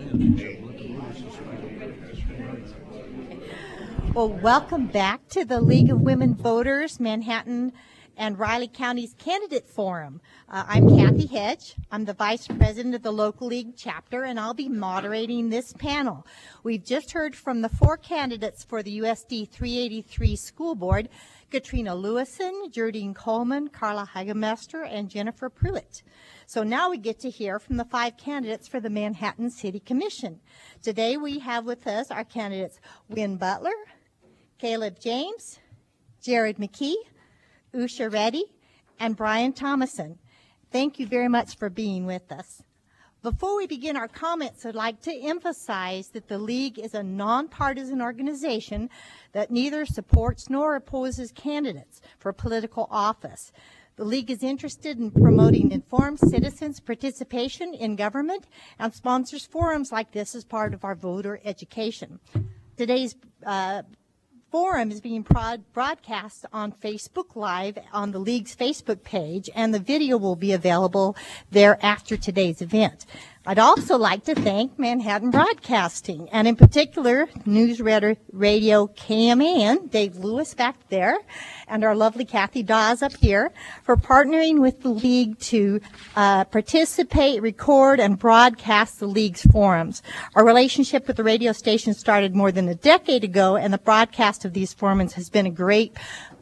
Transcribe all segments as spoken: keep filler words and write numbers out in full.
Well, welcome back to the League of Women Voters, Manhattan and Riley County's Candidate Forum. Uh, I'm Kathy Hedge. I'm the Vice President of the local league chapter, and I'll be moderating this panel. We've just heard from the four candidates for the U S D three eighty-three School Board: Katrina Lewison, Jerdine Coleman, Carla Hagemester, and Jennifer Pruitt. So now we get to hear from the five candidates for the Manhattan City Commission. Today we have with us our candidates Wynn Butler, Caleb James, Jared McKee, Usha Reddy, and Brian Thomason. Thank you very much for being with us. Before we begin our comments, I'd like to emphasize that the League is a nonpartisan organization that neither supports nor opposes candidates for political office. The League is interested in promoting informed citizens' participation in government and sponsors forums like this as part of our voter education. Today's uh, forum is being broad broadcast on Facebook Live on the League's Facebook page, and the video will be available there after today's event. I'd also like to thank Manhattan Broadcasting, and in particular, News Radio K M A N, Dave Lewis back there, and our lovely Kathy Dawes up here, for partnering with the League to uh, participate, record, and broadcast the League's forums. Our relationship with the radio station started more than a decade ago, and the broadcast of these forums has been a great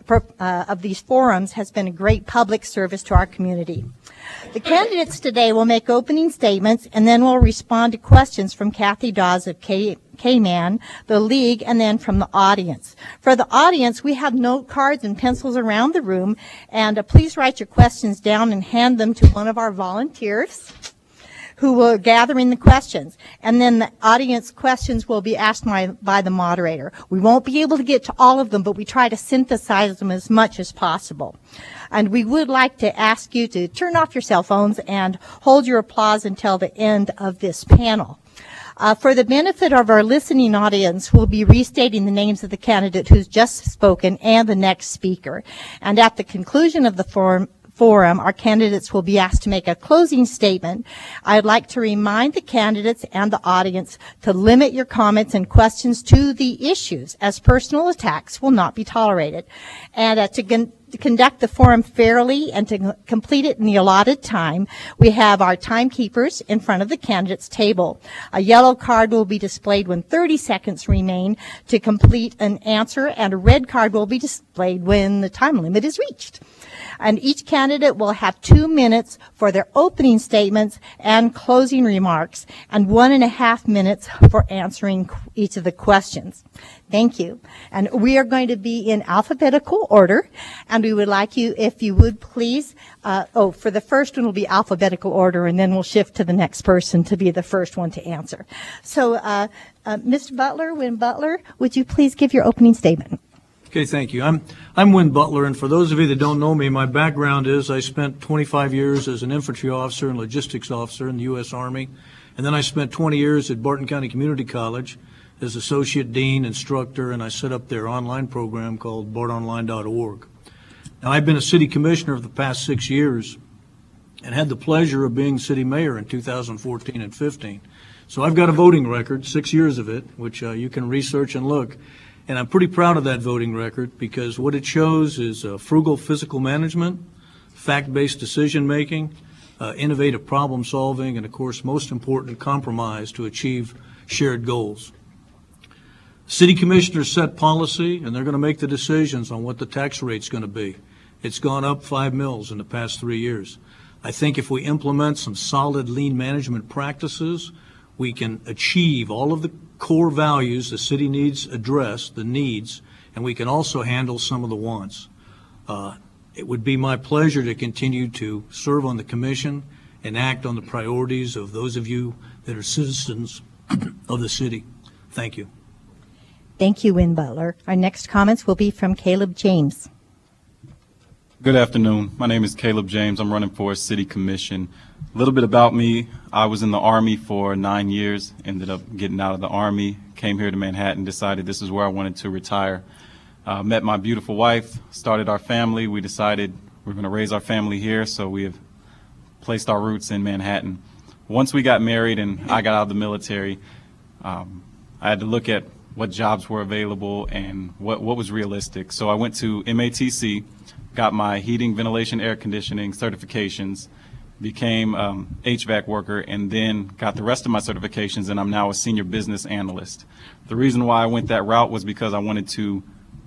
uh, of these forums has been a great public service to our community. The candidates today will make opening statements, and then we'll respond to questions from Kathy Dawes of K K-Man, the League, and then from the audience. For the audience, we have note cards and pencils around the room, and uh, please write your questions down and hand them to one of our volunteers who will gather in the questions. And then the audience questions will be asked by, by the moderator. We won't be able to get to all of them, but we try to synthesize them as much as possible. And we would like to ask you to turn off your cell phones and hold your applause until the end of this panel. Uh, for the benefit of our listening audience, we'll be restating the names of the candidate who's just spoken and the next speaker. And at the conclusion of the forum, forum, our candidates will be asked to make a closing statement. I'd like to remind the candidates and the audience to limit your comments and questions to the issues, as personal attacks will not be tolerated. And uh, to, con to conduct the forum fairly and to complete it in the allotted time, we have our timekeepers in front of the candidates table. A yellow card will be displayed when thirty seconds remain to complete an answer, and a red card will be displayed when the time limit is reached. And each candidate will have two minutes for their opening statements and closing remarks, and one and a half minutes for answering each of the questions. Thank you. And we are going to be in alphabetical order, and we would like you, if you would please, uh, oh, for the first one will be alphabetical order, and then we'll shift to the next person to be the first one to answer. So, uh, uh, Mister Butler, Wynn Butler, would you please give your opening statement? Okay, thank you. I'm I'm Wynn Butler, and for those of you that don't know me, my background is I spent twenty-five years as an infantry officer and logistics officer in the U S Army, and then I spent twenty years at Barton County Community College as associate dean, instructor, and I set up their online program called bart online dot org. Now, I've been a city commissioner for the past six years and had the pleasure of being city mayor in two thousand fourteen and fifteen. So I've got a voting record, six years of it, which uh, you can research and look. And I'm pretty proud of that voting record because what it shows is uh, frugal fiscal management, fact-based decision-making, uh, innovative problem-solving, and, of course, most important, compromise to achieve shared goals. City commissioners set policy, and they're going to make the decisions on what the tax rate's going to be. It's gone up five mils in the past three years. I think if we implement some solid lean management practices, we can achieve all of the core values the city needs addressed, the needs, and we can also handle some of the wants. Uh, it would be my pleasure to continue to serve on the commission and act on the priorities of those of you that are citizens of the city. Thank you. Thank you, Wynn Butler. Our next comments will be from Caleb James. Good afternoon. My name is Caleb James. I'm running for City Commission. A little bit about me. I was in the Army for nine years, ended up getting out of the Army, came here to Manhattan, decided this is where I wanted to retire. Uh, met my beautiful wife, started our family. We decided we're going to raise our family here, so we have placed our roots in Manhattan. once we got married and I got out of the military, um, I had to look at what jobs were available and what, what was realistic. So I went to M A T C, got my heating, ventilation, air conditioning certifications, became um, H V A C worker, and then got the rest of my certifications, and I'm now a senior business analyst. The reason why I went that route was because I wanted to,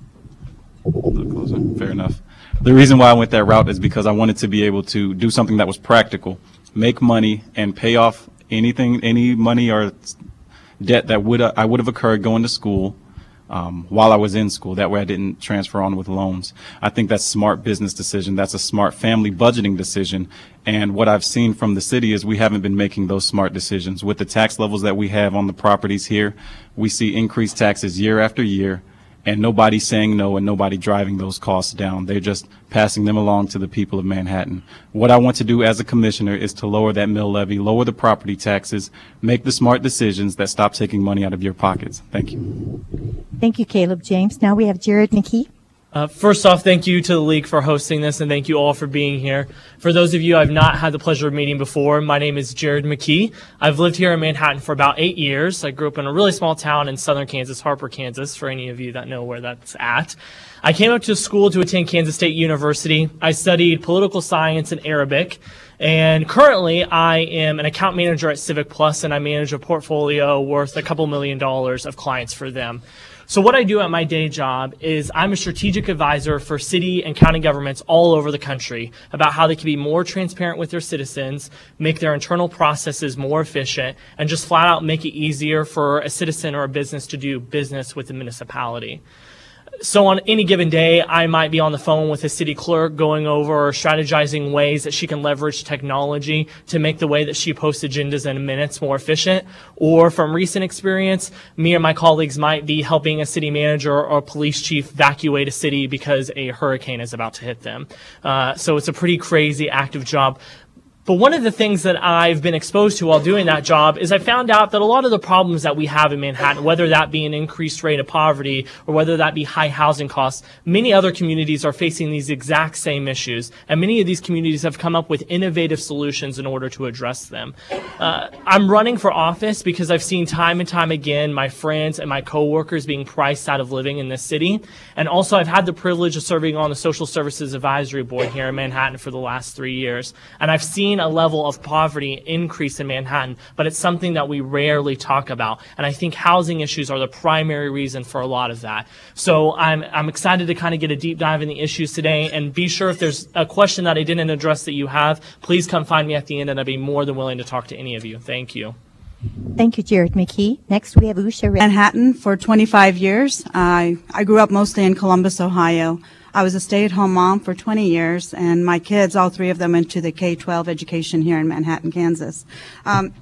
fair enough. The reason why I went that route is because I wanted to be able to do something that was practical, make money, and pay off anything, any money or debt that would uh, I would have occurred going to school um, while I was in school. That way I didn't transfer on with loans. I think that's a smart business decision. That's a smart family budgeting decision. And what I've seen from the city is we haven't been making those smart decisions. With the tax levels that we have on the properties here, we see increased taxes year after year, and nobody saying no and nobody driving those costs down. They're just passing them along to the people of Manhattan. What I want to do as a commissioner is to lower that mill levy, lower the property taxes, make the smart decisions that stop taking money out of your pockets. Thank you. Thank you, Caleb James. Now we have Jared McKee. Uh, first off, thank you to the League for hosting this, and thank you all for being here. For those of you I've not had the pleasure of meeting before, my name is Jared McKee. I've lived here in Manhattan for about eight years. I grew up in a really small town in southern Kansas, Harper, Kansas, for any of you that know where that's at. I came up to school to attend Kansas State University. I studied political science and Arabic, and currently I am an account manager at Civic Plus, and I manage a portfolio worth a couple million dollars of clients for them. So what I do at my day job is I'm a strategic advisor for city and county governments all over the country about how they can be more transparent with their citizens, make their internal processes more efficient, and just flat out make it easier for a citizen or a business to do business with the municipality. So on any given day, I might be on the phone with a city clerk going over or strategizing ways that she can leverage technology to make the way that she posts agendas in minutes more efficient. Or from recent experience, me and my colleagues might be helping a city manager or a police chief evacuate a city because a hurricane is about to hit them. Uh, so it's a pretty crazy active job. But one of the things that I've been exposed to while doing that job is I found out that a lot of the problems that we have in Manhattan, whether that be an increased rate of poverty or whether that be high housing costs, many other communities are facing these exact same issues. And many of these communities have come up with innovative solutions in order to address them. Uh, I'm running for office because I've seen time and time again my friends and my coworkers being priced out of living in this city. And also I've had the privilege of serving on the Social Services Advisory Board here in Manhattan for the last three years. And I've seen a level of poverty increase in Manhattan, but it's something that we rarely talk about. And I think housing issues are the primary reason for a lot of that. So I'm, I'm excited to kind of get a deep dive in the issues today, and be sure if there's a question that I didn't address that you have, please come find me at the end, and I'd be more than willing to talk to any of you. Thank you. Thank you, Jared McKee. Next, we have Usha Red. Manhattan for twenty-five years. I, I grew up mostly in Columbus, Ohio. I was a stay-at-home mom for twenty years, and my kids, all three of them, went to the K twelve education here in Manhattan, Kansas. Um,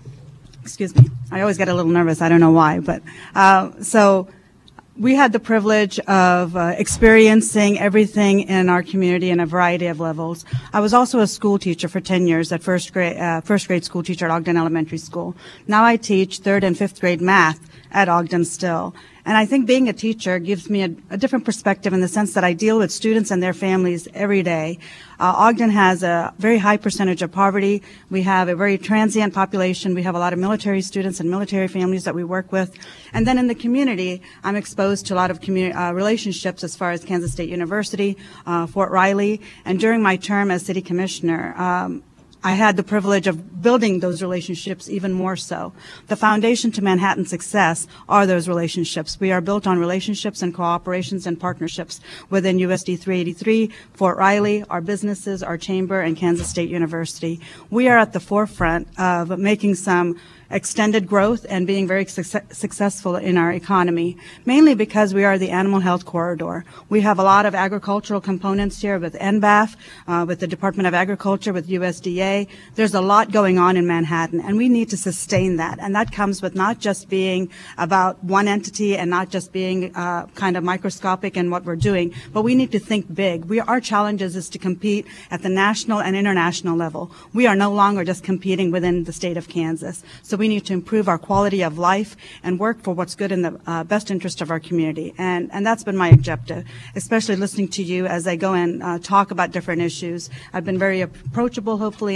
excuse me. I always get a little nervous. I don't know why, but uh, so we had the privilege of uh, experiencing everything in our community in a variety of levels. I was also a school teacher for ten years at first grade, uh, first grade school teacher at Ogden Elementary School. Now I teach third and fifth grade math at Ogden still. And I think being a teacher gives me a, a different perspective in the sense that I deal with students and their families every day. Uh, Ogden has a very high percentage of poverty. We have a very transient population. We have a lot of military students and military families that we work with. And then in the community, I'm exposed to a lot of community uh, relationships as far as Kansas State University, uh, Fort Riley. And during my term as city commissioner, um, I had the privilege of building those relationships even more so. The foundation to Manhattan's success are those relationships. We are built on relationships and cooperations and partnerships within U S D three eighty-three, Fort Riley, our businesses, our chamber, and Kansas State University. We are at the forefront of making some extended growth and being very success successful in our economy, mainly because we are the animal health corridor. We have a lot of agricultural components here with N B A F, uh, with the Department of Agriculture, with U S D A. There's a lot going on in Manhattan, and we need to sustain that. And that comes with not just being about one entity and not just being uh, kind of microscopic in what we're doing, but we need to think big. We, our challenges is to compete at the national and international level. We are no longer just competing within the state of Kansas. So we need to improve our quality of life and work for what's good in the uh, best interest of our community. And, and that's been my objective, especially listening to you as I go and uh, talk about different issues. I've been very approachable, hopefully,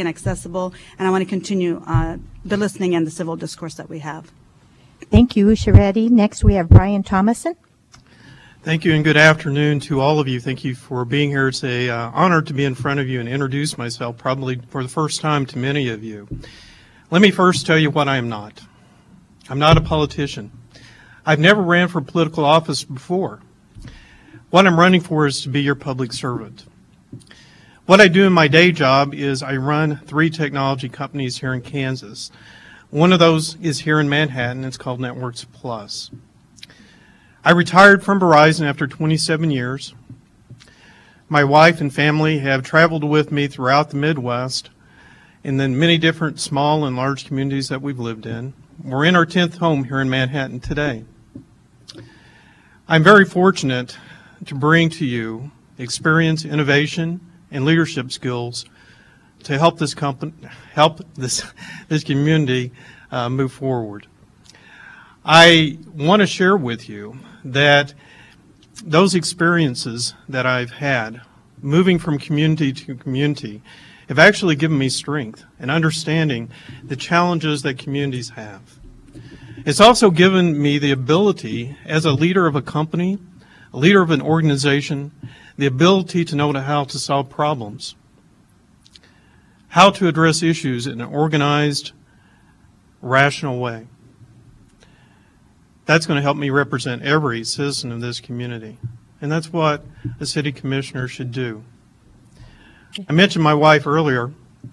and accessible, and I want to continue uh, the listening and the civil discourse that we have. Thank you, Usha Reddy. Next, we have Brian Thomason. Thank you and good afternoon to all of you. Thank you for being here. It's an uh, honor to be in front of you and introduce myself probably for the first time to many of you. Let me first tell you what I am not. I'm not a politician. I've never ran for political office before. What I'm running for is to be your public servant. What I do in my day job is I run three technology companies here in Kansas. One of those is here in Manhattan. It's called Networks Plus. I retired from Verizon after twenty-seven years. My wife and family have traveled with me throughout the Midwest and then many different small and large communities that we've lived in. We're in our tenth home here in Manhattan today. I'm very fortunate to bring to you experience, innovation, and leadership skills to help this company, help this this community uh, move forward. I want to share with you that those experiences that I've had moving from community to community have actually given me strength and understanding the challenges that communities have. It's also given me the ability as a leader of a company, a leader of an organization, the ability to know how to solve problems, how to address issues in an organized, rational way. That's going to help me represent every citizen of this community. And that's what a city commissioner should do. I mentioned my wife earlier.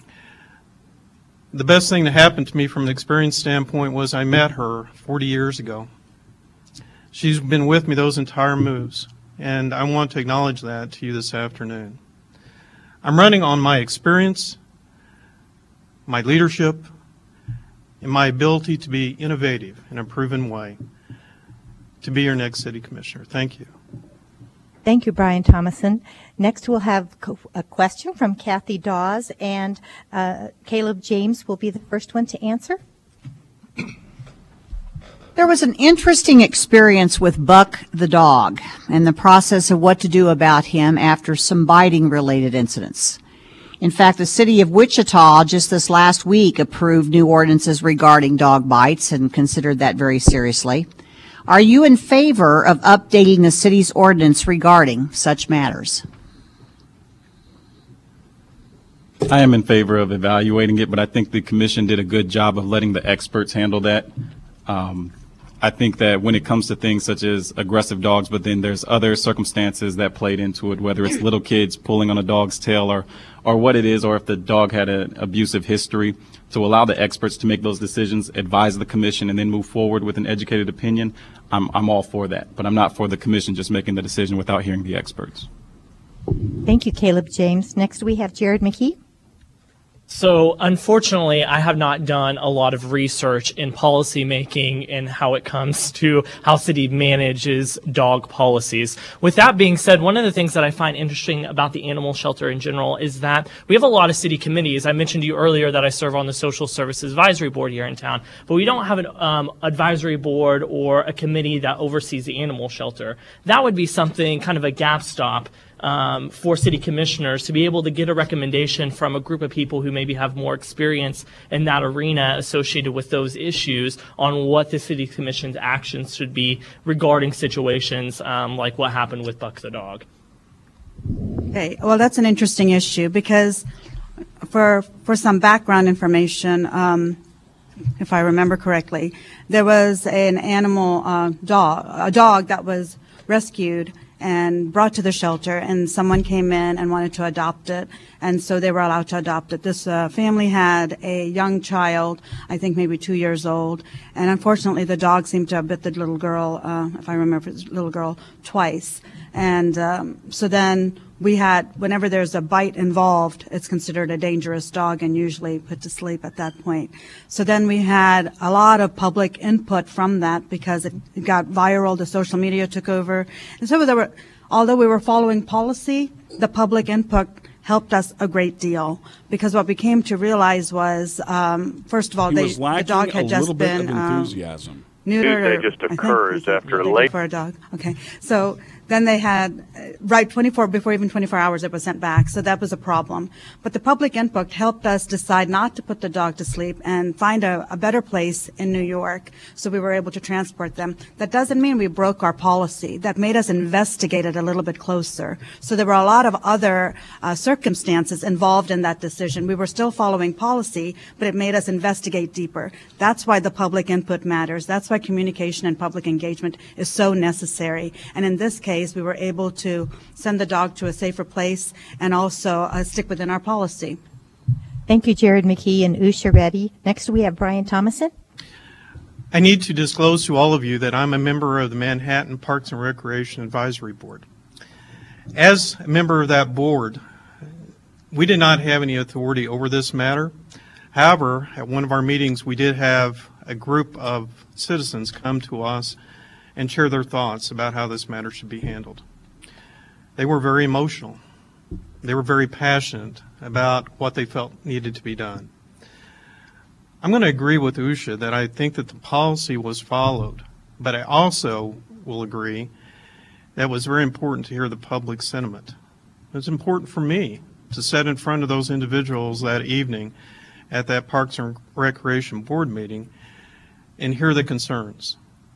The best thing that happened to me from an experience standpoint was I met her forty years ago. She's been with me those entire moves, and I want to acknowledge that to you this afternoon. I'm running on my experience, my leadership, and my ability to be innovative in a proven way to be your next city commissioner. Thank you. Thank you, Brian Thomason. Next, we'll have a question from Kathy Dawes, and uh, Caleb James will be the first one to answer. There was an interesting experience with Buck the dog and the process of what to do about him after some biting-related incidents. In fact, the city of Wichita just this last week approved new ordinances regarding dog bites and considered that very seriously. Are you in favor of updating the city's ordinance regarding such matters? I am in favor of evaluating it, but I think the commission did a good job of letting the experts handle that. Um, I think that when it comes to things such as aggressive dogs, but then there's other circumstances that played into it, whether it's little kids pulling on a dog's tail or, or what it is, or if the dog had an abusive history, to allow the experts to make those decisions, advise the commission, and then move forward with an educated opinion, I'm, I'm all for that. But I'm not for the commission just making the decision without hearing the experts. Thank you, Caleb James. Next, we have Jared McKee. So unfortunately, I have not done a lot of research in policy making and how it comes to how city manages dog policies. With that being said, one of the things that I find interesting about the animal shelter in general is that we have a lot of city committees. I mentioned to you earlier that I serve on the Social Services Advisory Board here in town, but we don't have an um, advisory board or a committee that oversees the animal shelter. That would be something, kind of a gap stop Um, for city commissioners to be able to get a recommendation from a group of people who maybe have more experience in that arena associated with those issues on what the city commission's actions should be regarding situations um, like what happened with Buck the dog. Okay, well, that's an interesting issue because for for some background information, um, if I remember correctly, there was an animal uh, dog, a dog that was rescued and brought to the shelter, and someone came in and wanted to adopt it, and so they were allowed to adopt it. This uh, family had a young child, I think maybe two years old, and unfortunately the dog seemed to have bit the little girl, uh, if I remember, it was little girl, twice. And um, so then we had, whenever there's a bite involved, it's considered a dangerous dog and usually put to sleep at that point. So then we had a lot of public input from that because it, it got viral, the social media took over. And so there were, although we were following policy, the public input helped us a great deal because what we came to realize was, um, first of all, He they, was lacking the dog had a just little bit been of um, enthusiasm. neutered. Tuesday or- just I think occurs they- after a they did late- for a dog. Okay, so Then they had, uh, right, twenty-four, before even twenty-four hours, it was sent back. So that was a problem. But the public input helped us decide not to put the dog to sleep and find a, a better place in New York. So we were able to transport them. That doesn't mean we broke our policy. That made us investigate it a little bit closer. So there were a lot of other uh, circumstances involved in that decision. We were still following policy, but it made us investigate deeper. That's why the public input matters. That's why communication and public engagement is so necessary. And in this case, we were able to send the dog to a safer place and also uh, stick within our policy. Thank you, Jared McKee and Usha Reddy. Next, we have Brian Thomason. I need to disclose to all of you that I'm a member of the Manhattan Parks and Recreation Advisory Board. As a member of that board, we did not have any authority over this matter. However, at one of our meetings, we did have a group of citizens come to us and share their thoughts about how this matter should be handled. They were very emotional. They were very passionate about what they felt needed to be done. I'm going to agree with Usha that I think that the policy was followed, but I also will agree that it was very important to hear the public sentiment. It was important for me to sit in front of those individuals that evening at that Parks and Recreation Board meeting and hear the concerns.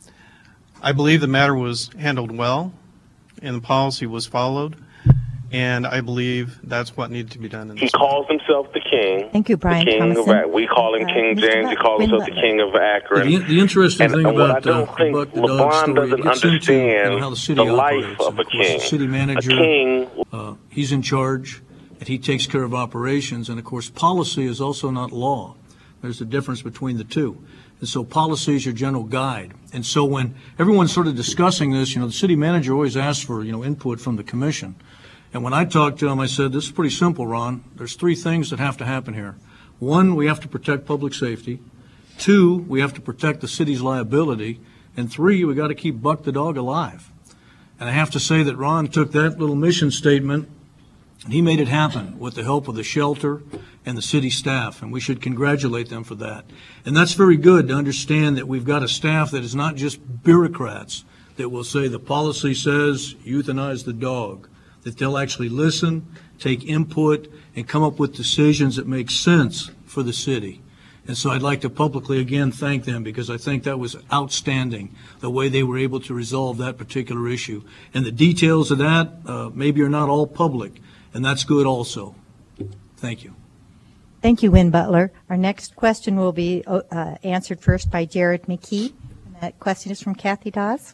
I believe the matter was handled well and the policy was followed, and I believe that's what needed to be done in this He calls himself the king. Thank you, Brian the king Thomason. Of Ak- we call him Uh, King Mister James. He calls Win himself the Butler. king of Akron. The, the interesting And- thing and what I about, uh, don't think about the dog LeBron story, doesn't it gets into you know, understand how the city the life operates. of And a of course, king. the city manager, A king. uh, he's in charge, and he takes care of operations. And of course, policy is also not law. There's a difference between the two. And so policy is your general guide. And so when everyone's sort of discussing this, you know, the city manager always asks for, you know, input from the commission. And when I talked to him, I said, this is pretty simple, Ron. There's three things that have to happen here. One, we have to protect public safety. Two, we have to protect the city's liability. And three, we got to keep Buck the dog alive. And I have to say that Ron took that little mission statement and he made it happen with the help of the shelter and the city staff, and we should congratulate them for that. And that's very good to understand that we've got a staff that is not just bureaucrats that will say the policy says euthanize the dog, that they'll actually listen, take input, and come up with decisions that make sense for the city. And so I'd like to publicly again thank them because I think that was outstanding, the way they were able to resolve that particular issue. And the details of that uh, maybe are not all public, and that's good also. Thank you. Thank you, Win Butler. Our next question will be uh, answered first by Jared McKee. And that question is from Kathy Dawes.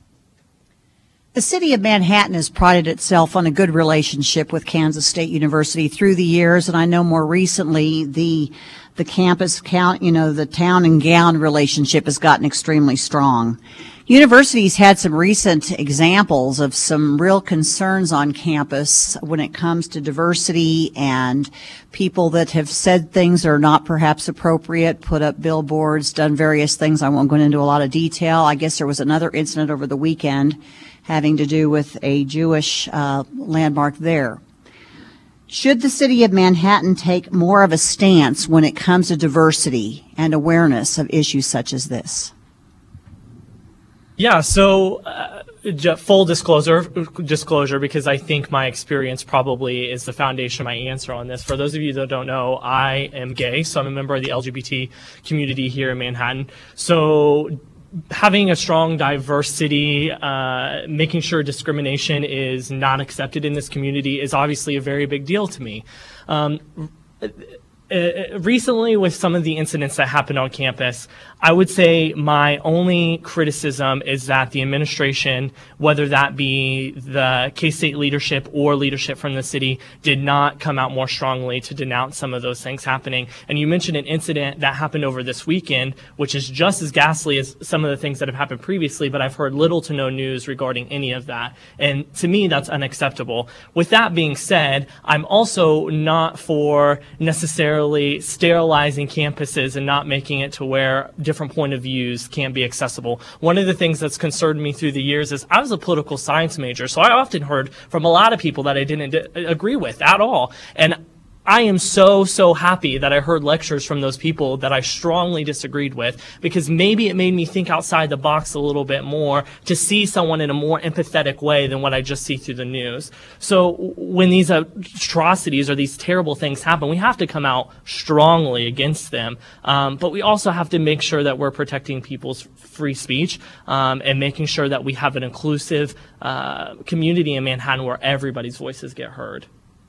The city of Manhattan has prided itself on a good relationship with Kansas State University through the years, and I know more recently the the campus count, you know, the town and gown relationship has gotten extremely strong. Universities had some recent examples of some real concerns on campus when it comes to diversity and people that have said things that are not perhaps appropriate, put up billboards, done various things. I won't go into a lot of detail. I guess there was another incident over the weekend having to do with a Jewish uh, landmark there. Should the city of Manhattan take more of a stance when it comes to diversity and awareness of issues such as this? Yeah, so uh, j- full disclosure, disclosure, because I think my experience probably is the foundation of my answer on this. For those of you that don't know, I am gay, so I'm a member of the L G B T community here in Manhattan. So having a strong diversity, uh, making sure discrimination is not accepted in this community is obviously a very big deal to me. Um, Uh, recently, with some of the incidents that happened on campus, I would say my only criticism is that the administration, whether that be the K-State leadership or leadership from the city, did not come out more strongly to denounce some of those things happening. And you mentioned an incident that happened over this weekend, which is just as ghastly as some of the things that have happened previously, but I've heard little to no news regarding any of that. And to me, that's unacceptable. With that being said, I'm also not for necessarily sterilizing campuses and not making it to where different point of views can be accessible. One of the things that's concerned me through the years is I was a political science major, so I often heard from a lot of people that I didn't d- agree with at all. And I am so, so happy that I heard lectures from those people that I strongly disagreed with, because maybe it made me think outside the box a little bit more to see someone in a more empathetic way than what I just see through the news. So when these atrocities or these terrible things happen, we have to come out strongly against them. Um, but we also have to make sure that we're protecting people's free speech um, and making sure that we have an inclusive uh, community in Manhattan where everybody's voices get heard.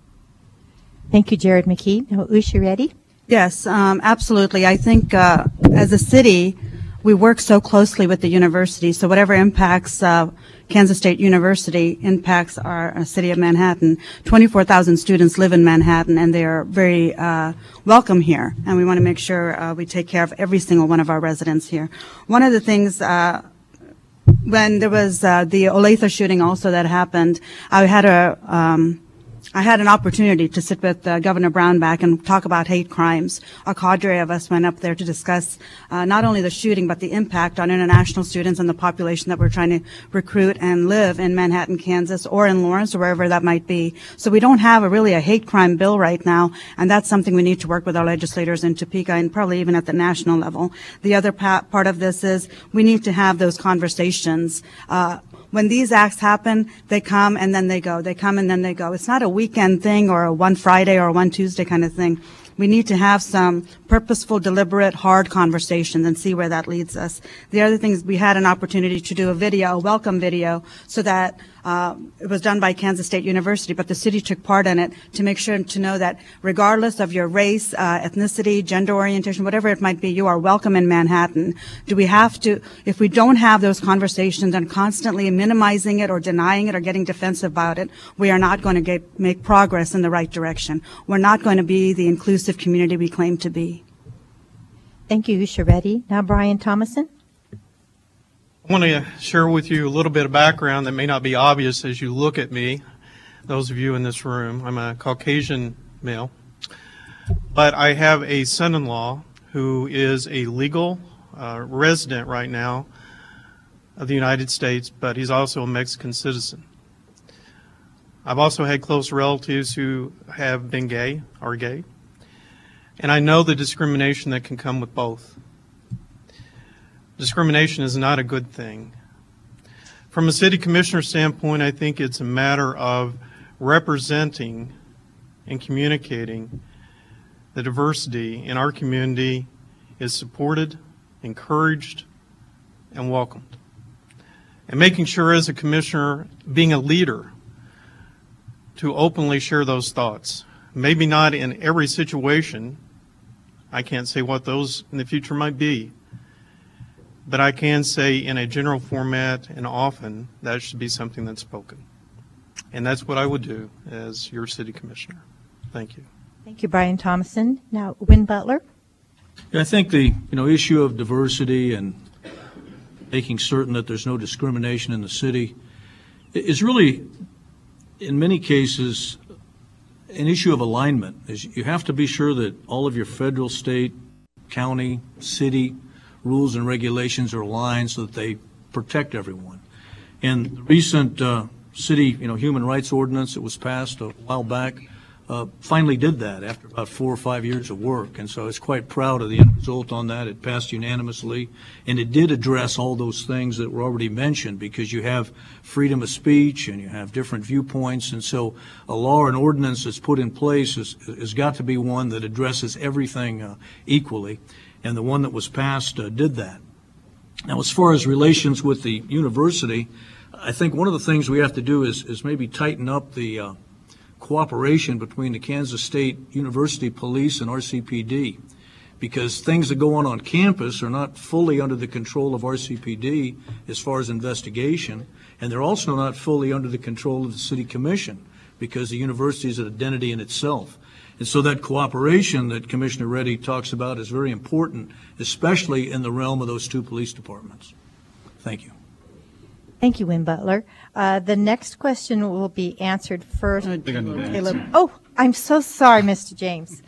Thank you, Jared McKee. Now, Usha, ready? Yes, um, absolutely. I think uh, as a city, we work so closely with the university, so whatever impacts uh, Kansas State University impacts our uh, city of Manhattan. twenty-four thousand students live in Manhattan, and they are very uh, welcome here, and we want to make sure uh, we take care of every single one of our residents here. One of the things, uh, when there was uh, the Olathe shooting also that happened, I had a um, I had an opportunity to sit with uh, Governor Brownback and talk about hate crimes. A cadre of us went up there to discuss uh, not only the shooting, but the impact on international students and the population that we're trying to recruit and live in Manhattan, Kansas, or in Lawrence, or wherever that might be. So we don't have a, really a hate crime bill right now, and that's something we need to work with our legislators in Topeka and probably even at the national level. The other pa- part of this is we need to have those conversations. Uh, When these acts happen, they come and then they go. They come and then they go. It's not a weekend thing or a one Friday or a one Tuesday kind of thing. We need to have some purposeful, deliberate, hard conversations and see where that leads us. The other thing is we had an opportunity to do a video, a welcome video, so that uh, it was done by Kansas State University, but the city took part in it to make sure to know that regardless of your race, uh, ethnicity, gender orientation, whatever it might be, you are welcome in Manhattan. Do we have to, if we don't have those conversations and constantly minimizing it or denying it or getting defensive about it, we are not going to get, make progress in the right direction. We're not going to be the inclusive community we claim to be. Thank you, Usha Reddy. Now, Brian Thomason. I want to share with you a little bit of background that may not be obvious as you look at me, those of you in this room. I'm a Caucasian male, but I have a son-in-law who is a legal uh, resident right now of the United States, but he's also a Mexican citizen. I've also had close relatives who have been gay, are gay, and I know the discrimination that can come with both. Discrimination is not a good thing. From a city commissioner standpoint, I think it's a matter of representing and communicating the diversity in our community is supported, encouraged, and welcomed. And making sure as a commissioner, being a leader, to openly share those thoughts. Maybe not in every situation. I can't say what those in the future might be. But I can say in a general format and often that should be something that's spoken. And that's what I would do as your city commissioner. Thank you. Thank you, Brian Thomason. Now, Win Butler. Yeah, I think the you know issue of diversity and making certain that there's no discrimination in the city is really, in many cases, an issue of alignment. Is you have to be sure that all of your federal, state, county, city rules and regulations are aligned so that they protect everyone. And the recent uh, city, you know, human rights ordinance that was passed a while back uh, finally did that after about four or five years of work. And so I was quite proud of the end result on that. It passed unanimously, and it did address all those things that were already mentioned, because you have freedom of speech and you have different viewpoints. And so a law or an ordinance that's put in place has, has got to be one that addresses everything uh, equally. And the one that was passed uh, did that. Now, as far as relations with the university, I think one of the things we have to do is, is maybe tighten up the uh, cooperation between the Kansas State University Police and R C P D, because things that go on on campus are not fully under the control of R C P D as far as investigation, and they're also not fully under the control of the City Commission, because the university is an identity in itself. And so that cooperation that Commissioner Reddy talks about is very important, especially in the realm of those two police departments. Thank you. Thank you, Win Butler. Uh, the next question will be answered first. I think I need to Caleb. answer. Oh, I'm so sorry, Mister James.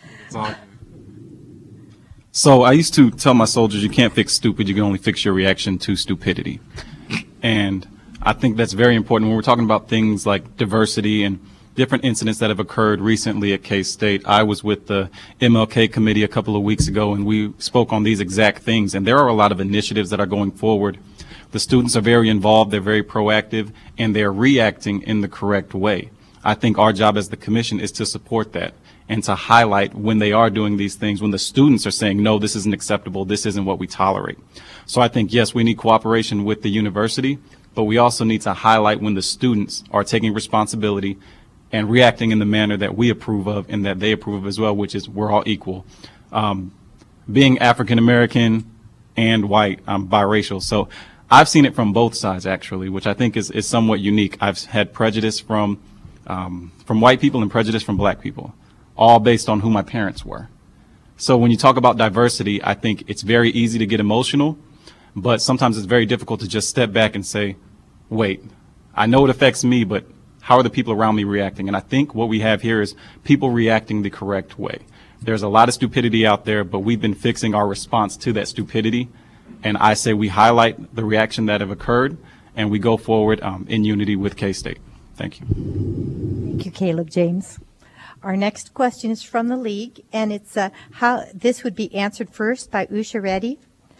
So I used to tell my soldiers, you can't fix stupid, you can only fix your reaction to stupidity. And I think that's very important when we're talking about things like diversity and different incidents that have occurred recently at K-State. I was with the M L K committee a couple of weeks ago, and we spoke on these exact things. And there are a lot of initiatives that are going forward. The students are very involved, they're very proactive, and they're reacting in the correct way. I think our job as the commission is to support that and to highlight when they are doing these things, when the students are saying, no, this isn't acceptable, this isn't what we tolerate. So I think, yes, we need cooperation with the university, but we also need to highlight when the students are taking responsibility and reacting in the manner that we approve of and that they approve of as well, which is we're all equal. Um, being African American and white, I'm biracial. So I've seen it from both sides, actually, which I think is, is somewhat unique. I've had prejudice from, um, from white people and prejudice from black people, all based on who my parents were. So when you talk about diversity, I think it's very easy to get emotional, but sometimes it's very difficult to just step back and say, wait, I know it affects me, but how are the people around me reacting? And I think what we have here is people reacting the correct way. There's a lot of stupidity out there, but we've been fixing our response to that stupidity. And I say we highlight the reaction that have occurred, and we go forward um, in unity with K-State. Thank you. Thank you, Caleb James. Our next question is from the league, and it's uh, how this would be answered first by Usha Reddy.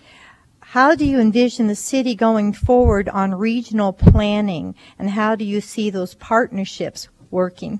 How do you envision the city going forward on regional planning, and how do you see those partnerships working?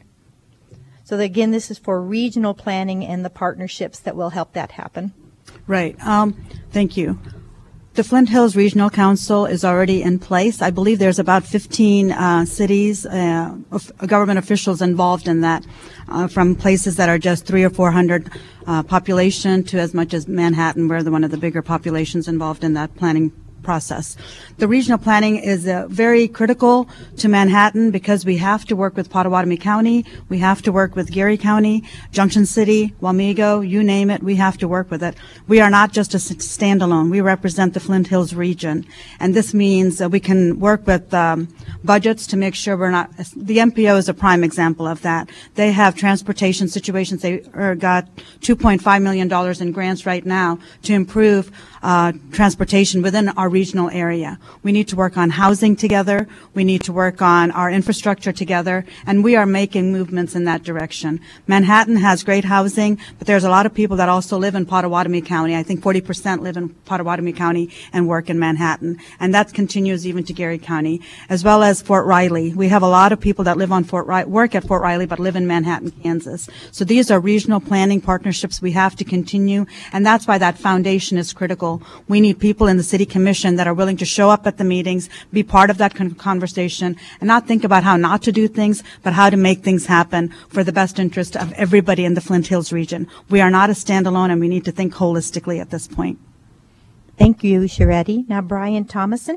So again, this is for regional planning and the partnerships that will help that happen. Right. Um, thank you. The Flint Hills Regional Council is already in place. I believe there's about fifteen uh, cities, uh, of government officials involved in that, uh, from places that are just three or four hundred uh, population to as much as Manhattan. We're the one of the bigger populations involved in that planning process. The regional planning is uh, very critical to Manhattan because we have to work with Pottawatomie County, we have to work with Geary County, Junction City, Wamego, you name it, we have to work with it. We are not just a standalone. We represent the Flint Hills region, and this means that we can work with um, budgets to make sure we're not, the M P O is a prime example of that. They have transportation situations. They are, got two point five million dollars in grants right now to improve uh, transportation within our regional area. We need to work on housing together. We need to work on our infrastructure together, and we are making movements in that direction. Manhattan has great housing, but there's a lot of people that also live in Pottawatomie County. I think forty percent live in Pottawatomie County and work in Manhattan, and that continues even to Geary County, as well as Fort Riley. We have a lot of people that live on Fort Riley, work at Fort Riley, but live in Manhattan, Kansas. So these are regional planning partnerships we have to continue, and that's why that foundation is critical. We need people in the city commission that are willing to show up at the meetings, be part of that con- conversation, and not think about how not to do things, but how to make things happen for the best interest of everybody in the Flint Hills region. We are not a standalone, and we need to think holistically at this point. Thank you, Sharetti. Now, Brian Thomason.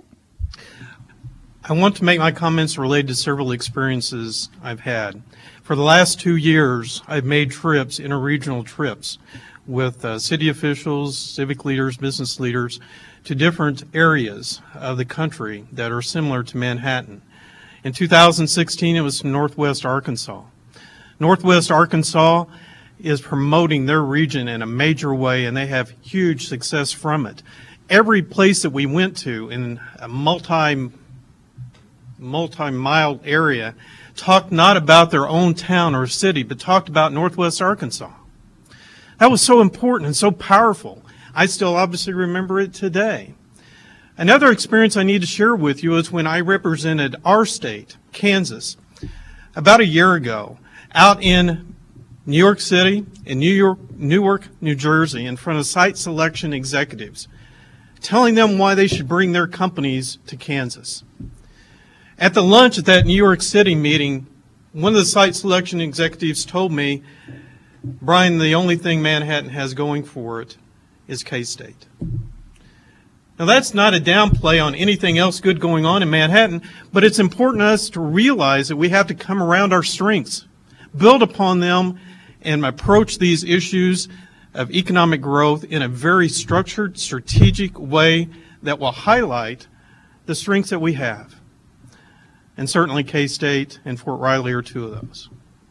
I want to make my comments related to several experiences I've had. For the last two years, I've made trips, interregional trips, with uh, city officials, civic leaders, business leaders, to different areas of the country that are similar to Manhattan. In two thousand sixteen, it was Northwest Arkansas. Northwest Arkansas is promoting their region in a major way, and they have huge success from it. Every place that we went to in a multi, multi-mile area talked not about their own town or city, but talked about Northwest Arkansas. That was so important and so powerful. I still obviously remember it today. Another experience I need to share with you is when I represented our state, Kansas, about a year ago, out in New York City, in New York, Newark, New Jersey, in front of site selection executives, telling them why they should bring their companies to Kansas. At the lunch at that New York City meeting, one of the site selection executives told me, Brian, the only thing Manhattan has going for it is K-State. Now, that's not a downplay on anything else good going on in Manhattan, but it's important to us to realize that we have to come around our strengths, build upon them, and approach these issues of economic growth in a very structured, strategic way that will highlight the strengths that we have. And certainly K-State and Fort Riley are two of those.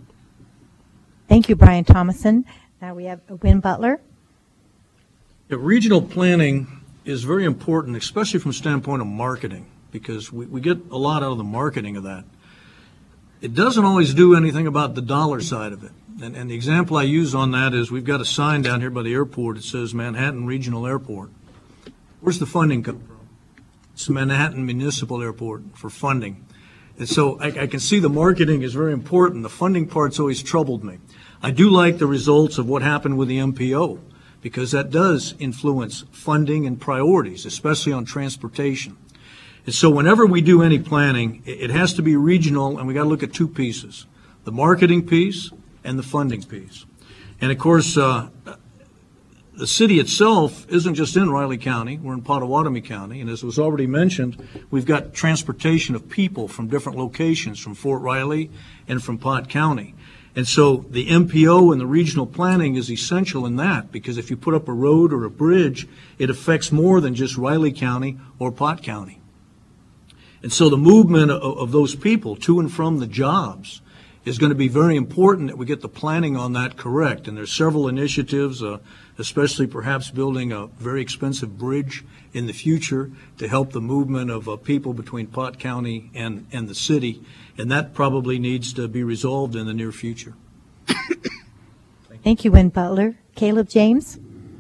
Thank you, Brian Thomason. Now we have Win Butler. Yeah, regional planning is very important, especially from the standpoint of marketing, because we, we get a lot out of the marketing of that. it doesn't always do anything about the dollar side of it. And, and the example I use on that is we've got a sign down here by the airport that says Manhattan Regional Airport. Where's the funding come from? It's Manhattan Municipal Airport for funding. And so I, I can see the marketing is very important. The funding part's always troubled me. I do like the results of what happened with the M P O, because that does influence funding and priorities, especially on transportation. And so whenever we do any planning, it, it has to be regional, and we got to look at two pieces, the marketing piece and the funding piece. And of course, uh, the city itself isn't just in Riley County, we're in Pottawatomie County, and as was already mentioned, we've got transportation of people from different locations, from Fort Riley and from Pot County. And so the M P O and the regional planning is essential in that, because if you put up a road or a bridge, it affects more than just Riley County or Pot County. And so the movement of, of those people to and from the jobs is going to be very important, that we get the planning on that correct. And there's several initiatives, uh, especially perhaps building a very expensive bridge in the future to help the movement of uh, people between Pot County and, and the city. And that probably needs to be resolved in the near future. Thank you, Wynn Butler. Caleb James?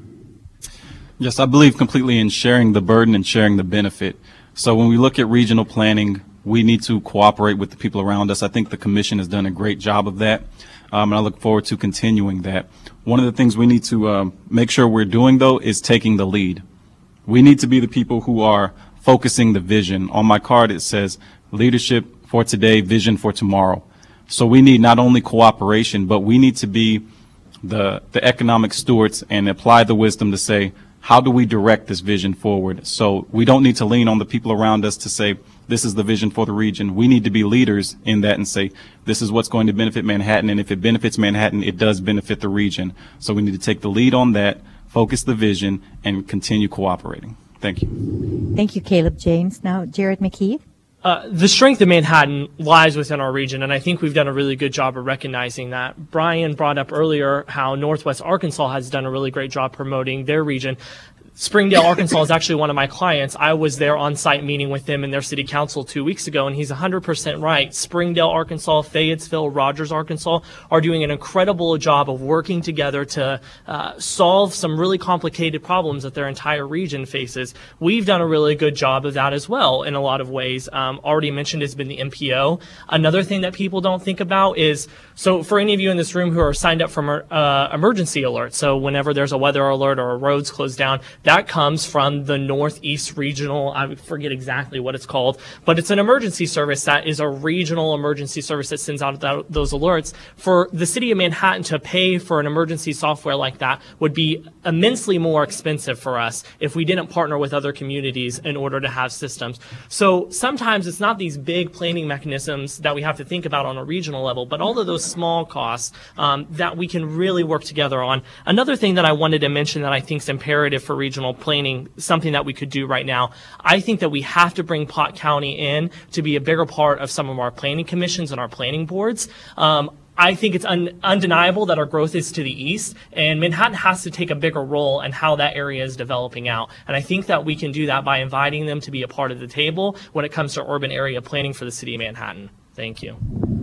Yes, I believe completely in sharing the burden and sharing the benefit. So when we look at regional planning, we need to cooperate with the people around us. I think the commission has done a great job of that, um, and I look forward to continuing that. One of the things we need to um, make sure we're doing, though, is taking the lead. We need to be the people who are focusing the vision. On my card, it says leadership for today, vision for tomorrow. So we need not only cooperation, but we need to be the, the economic stewards and apply the wisdom to say, how do we direct this vision forward? So we don't need to lean on the people around us to say, this is the vision for the region. We need to be leaders in that and say, this is what's going to benefit Manhattan, and if it benefits Manhattan, it does benefit the region. So we need to take the lead on that, focus the vision, and continue cooperating. Thank you. Thank you, Caleb James. Now, Jared McKee. Uh, the strength of Manhattan lies within our region, and I think we've done a really good job of recognizing that. Brian brought up earlier how Northwest Arkansas has done a really great job promoting their region. Springdale, Arkansas is actually one of my clients. I was there on site meeting with them in their city council two weeks ago, and he's one hundred percent right. Springdale, Arkansas, Fayetteville, Rogers, Arkansas are doing an incredible job of working together to uh, solve some really complicated problems that their entire region faces. We've done a really good job of that as well in a lot of ways. Um, already mentioned has been the M P O. Another thing that people don't think about is, so for any of you in this room who are signed up for uh, emergency alerts, so whenever there's a weather alert or a road's closed down, that comes from the Northeast Regional, I forget exactly what it's called, but it's an emergency service that is a regional emergency service that sends out that, those alerts. For the city of Manhattan to pay for an emergency software like that would be immensely more expensive for us if we didn't partner with other communities in order to have systems. So sometimes it's not these big planning mechanisms that we have to think about on a regional level, but all of those small costs um, that we can really work together on. Another thing that I wanted to mention that I think is imperative for regional planning, something that we could do right now, I think that we have to bring Pot County in to be a bigger part of some of our planning commissions and our planning boards. Um, I think it's un- undeniable that our growth is to the east, and Manhattan has to take a bigger role in how that area is developing out. And I think that we can do that by inviting them to be a part of the table when it comes to urban area planning for the city of Manhattan. Thank you.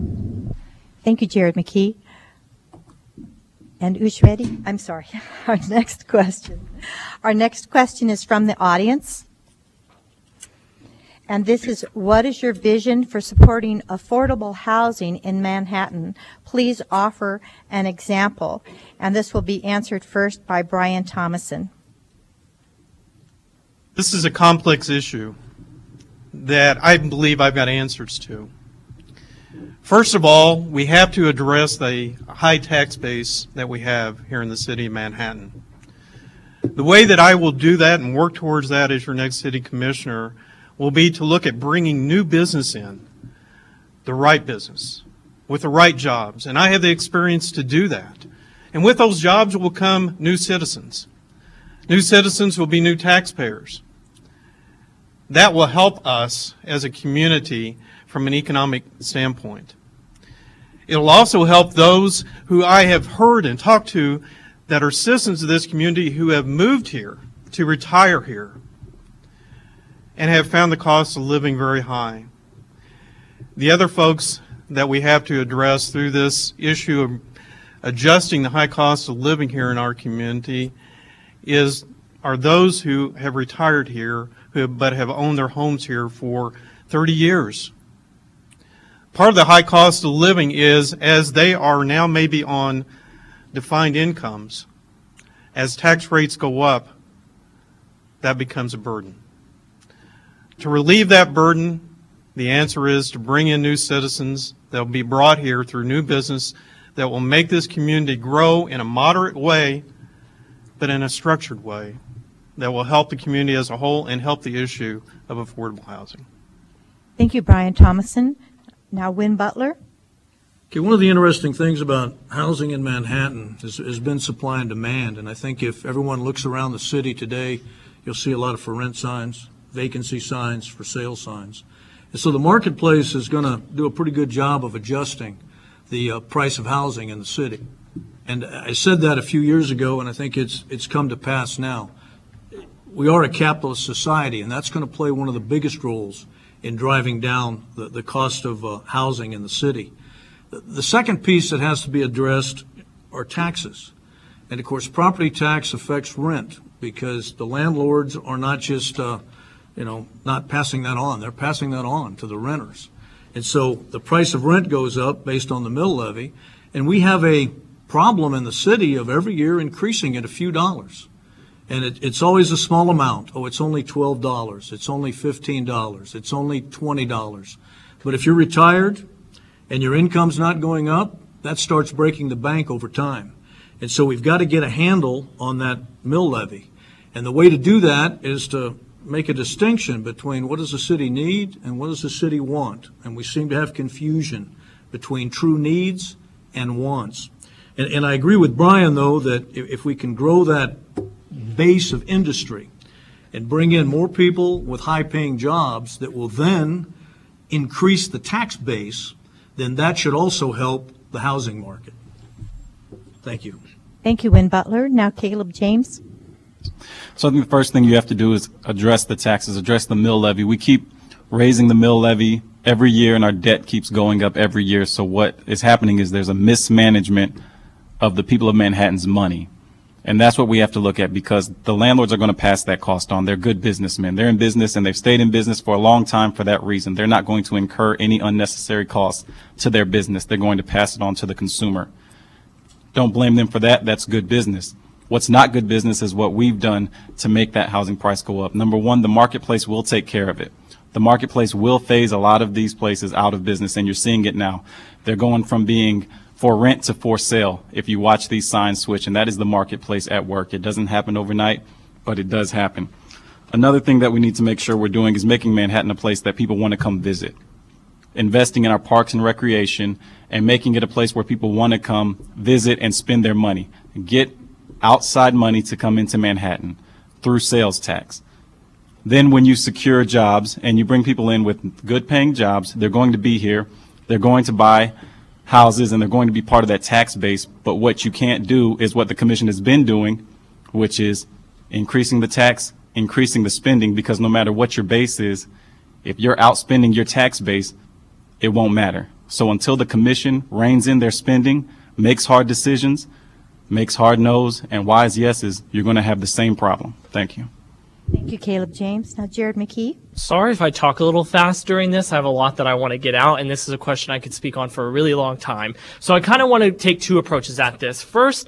Thank you, Jared McKee. And Ushreddy, I'm sorry, our next question. Our next question is from the audience. And this is, what is your vision for supporting affordable housing in Manhattan? Please offer an example. And this will be answered first by Brian Thomason. This is a complex issue that I believe I've got answers to. First of all, we have to address the high tax base that we have here in the city of Manhattan. The way that I will do that and work towards that as your next city commissioner will be to look at bringing new business in, the right business, with the right jobs. And I have the experience to do that. And with those jobs will come new citizens. New citizens will be new taxpayers. That will help us as a community from an economic standpoint. It will also help those who I have heard and talked to that are citizens of this community who have moved here to retire here and have found the cost of living very high. The other folks that we have to address through this issue of adjusting the high cost of living here in our community is are those who have retired here who but have owned their homes here for thirty years. Part of the high cost of living is as they are now maybe on defined incomes, as tax rates go up, that becomes a burden. To relieve that burden, the answer is to bring in new citizens that will be brought here through new business that will make this community grow in a moderate way, but in a structured way that will help the community as a whole and help the issue of affordable housing. Thank you, Brian Thomason. Now, Win Butler. Okay, one of the interesting things about housing in Manhattan is, has been supply and demand, and I think if everyone looks around the city today, you'll see a lot of for rent signs, vacancy signs, for sale signs. And so the marketplace is going to do a pretty good job of adjusting the uh, price of housing in the city. And I said that a few years ago, and I think it's it's come to pass now. We are a capitalist society, and that's going to play one of the biggest roles in driving down the, the cost of uh, housing in the city. The, the second piece that has to be addressed are taxes. And of course, property tax affects rent because the landlords are not just, uh, you know, not passing that on. They're passing that on to the renters. And so the price of rent goes up based on the mill levy. And we have a problem in the city of every year increasing it a few dollars. And it, it's always a small amount. Oh, it's only twelve dollars. It's only fifteen dollars. It's only twenty dollars. But if you're retired and your income's not going up, that starts breaking the bank over time. And so we've got to get a handle on that mill levy. And the way to do that is to make a distinction between what does the city need and what does the city want. And we seem to have confusion between true needs and wants. And, and I agree with Brian, though, that if, if we can grow that base of industry and bring in more people with high-paying jobs that will then increase the tax base, then that should also help the housing market. Thank you. Thank you, Win Butler. Now, Caleb James. So I think the first thing you have to do is address the taxes, address the mill levy. We keep raising the mill levy every year, and our debt keeps going up every year. So what is happening is there's a mismanagement of the people of Manhattan's money. And that's what we have to look at, because the landlords are going to pass that cost on. They're good businessmen. They're in business, and they've stayed in business for a long time for that reason. They're not going to incur any unnecessary costs to their business. They're going to pass it on to the consumer. Don't blame them for that. That's good business. What's not good business is what we've done to make that housing price go up. Number one, the marketplace will take care of it. The marketplace will phase a lot of these places out of business, and you're seeing it now. They're going from being for rent to for sale if you watch these signs switch, and that is the marketplace at work. It doesn't happen overnight, but it does happen. Another thing that we need to make sure we're doing is making Manhattan a place that people want to come visit. Investing in our parks and recreation and making it a place where people want to come visit and spend their money. Get outside money to come into Manhattan through sales tax. Then when you secure jobs and you bring people in with good paying jobs, they're going to be here, they're going to buy houses, and they're going to be part of that tax base. But what you can't do is what the commission has been doing, which is increasing the tax, increasing the spending, because no matter what your base is, if you're outspending your tax base, it won't matter. So until the commission reins in their spending, makes hard decisions, makes hard no's and wise yeses, you're going to have the same problem. Thank you. Thank you, Caleb James. Now, Jared McKee. Sorry if I talk a little fast during this. I have a lot that I want to get out, and this is a question I could speak on for a really long time. So I kind of want to take two approaches at this. First,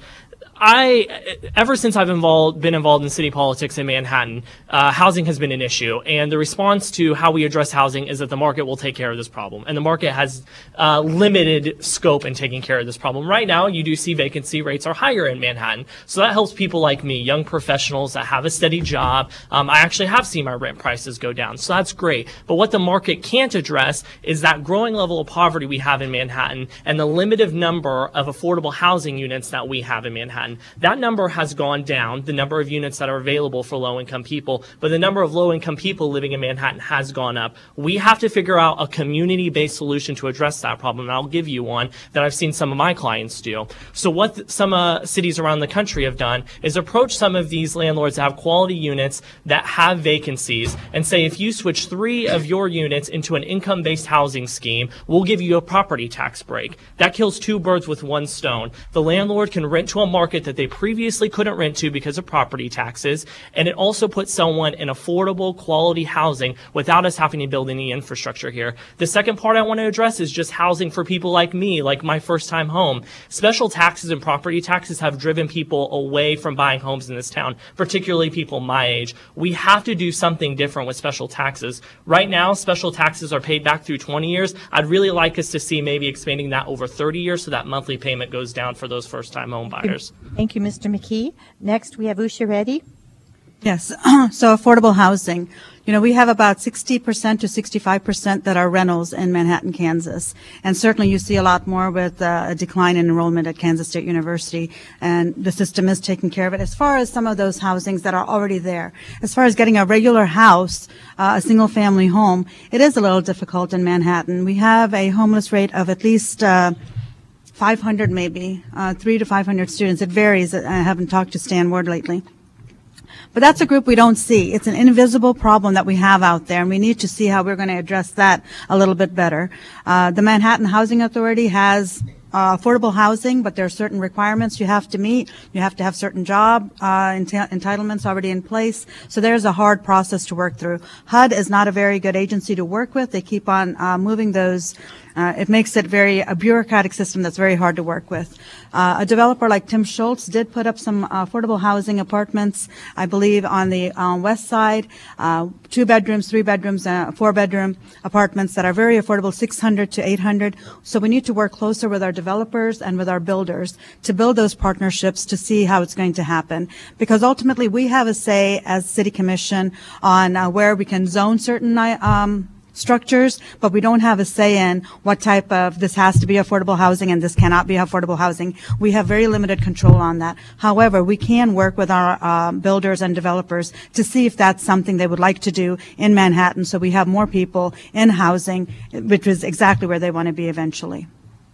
I, ever since I've involved, been involved in city politics in Manhattan, uh, housing has been an issue, and the response to how we address housing is that the market will take care of this problem, and the market has uh, limited scope in taking care of this problem. Right now, you do see vacancy rates are higher in Manhattan, so that helps people like me, young professionals that have a steady job. Um, I actually have seen my rent prices go down, so that's great. But what the market can't address is that growing level of poverty we have in Manhattan and the limited number of affordable housing units that we have in Manhattan. Manhattan. That number has gone down, the number of units that are available for low-income people, but the number of low-income people living in Manhattan has gone up. We have to figure out a community-based solution to address that problem, and I'll give you one that I've seen some of my clients do. So what th- some uh, cities around the country have done is approach some of these landlords that have quality units that have vacancies and say, if you switch three of your units into an income-based housing scheme, we'll give you a property tax break. That kills two birds with one stone. The landlord can rent to a market that they previously couldn't rent to because of property taxes, and it also puts someone in affordable, quality housing without us having to build any infrastructure here. The second part I want to address is just housing for people like me, like my first-time home. Special taxes and property taxes have driven people away from buying homes in this town, particularly people my age. We have to do something different with special taxes. Right now, special taxes are paid back through twenty years. I'd really like us to see maybe expanding that over thirty years so that monthly payment goes down for those first-time home buyers. Thank you, Mister McKee. Next, we have Usha Reddy. Yes, so affordable housing. You know, we have about sixty percent to sixty-five percent that are rentals in Manhattan, Kansas. And certainly you see a lot more with uh, a decline in enrollment at Kansas State University, and the system is taking care of it. As far as some of those housings that are already there, as far as getting a regular house, uh, a single-family home, it is a little difficult in Manhattan. We have a homeless rate of at least uh, five hundred maybe, uh, three to five hundred students. It varies. I haven't talked to Stan Ward lately. But that's a group we don't see. It's an invisible problem that we have out there, and we need to see how we're going to address that a little bit better. Uh, the Manhattan Housing Authority has uh, affordable housing, but there are certain requirements you have to meet. You have to have certain job uh, ent- entitlements already in place. So there's a hard process to work through. H U D is not a very good agency to work with. They keep on uh, moving those. Uh, it makes it very a bureaucratic system that's very hard to work with. Uh, a developer like Tim Schultz did put up some uh, affordable housing apartments, I believe, on the uh, west side, uh, two bedrooms, three bedrooms, uh, four bedroom apartments that are very affordable, six hundred to eight hundred. So we need to work closer with our developers and with our builders to build those partnerships to see how it's going to happen. Because ultimately we have a say as City Commission on uh, where we can zone certain um, structures, but we don't have a say in what type of, this has to be affordable housing and this cannot be affordable housing. We have very limited control on that. However, we can work with our uh, builders and developers to see if that's something they would like to do in Manhattan, so we have more people in housing, which is exactly where they want to be eventually.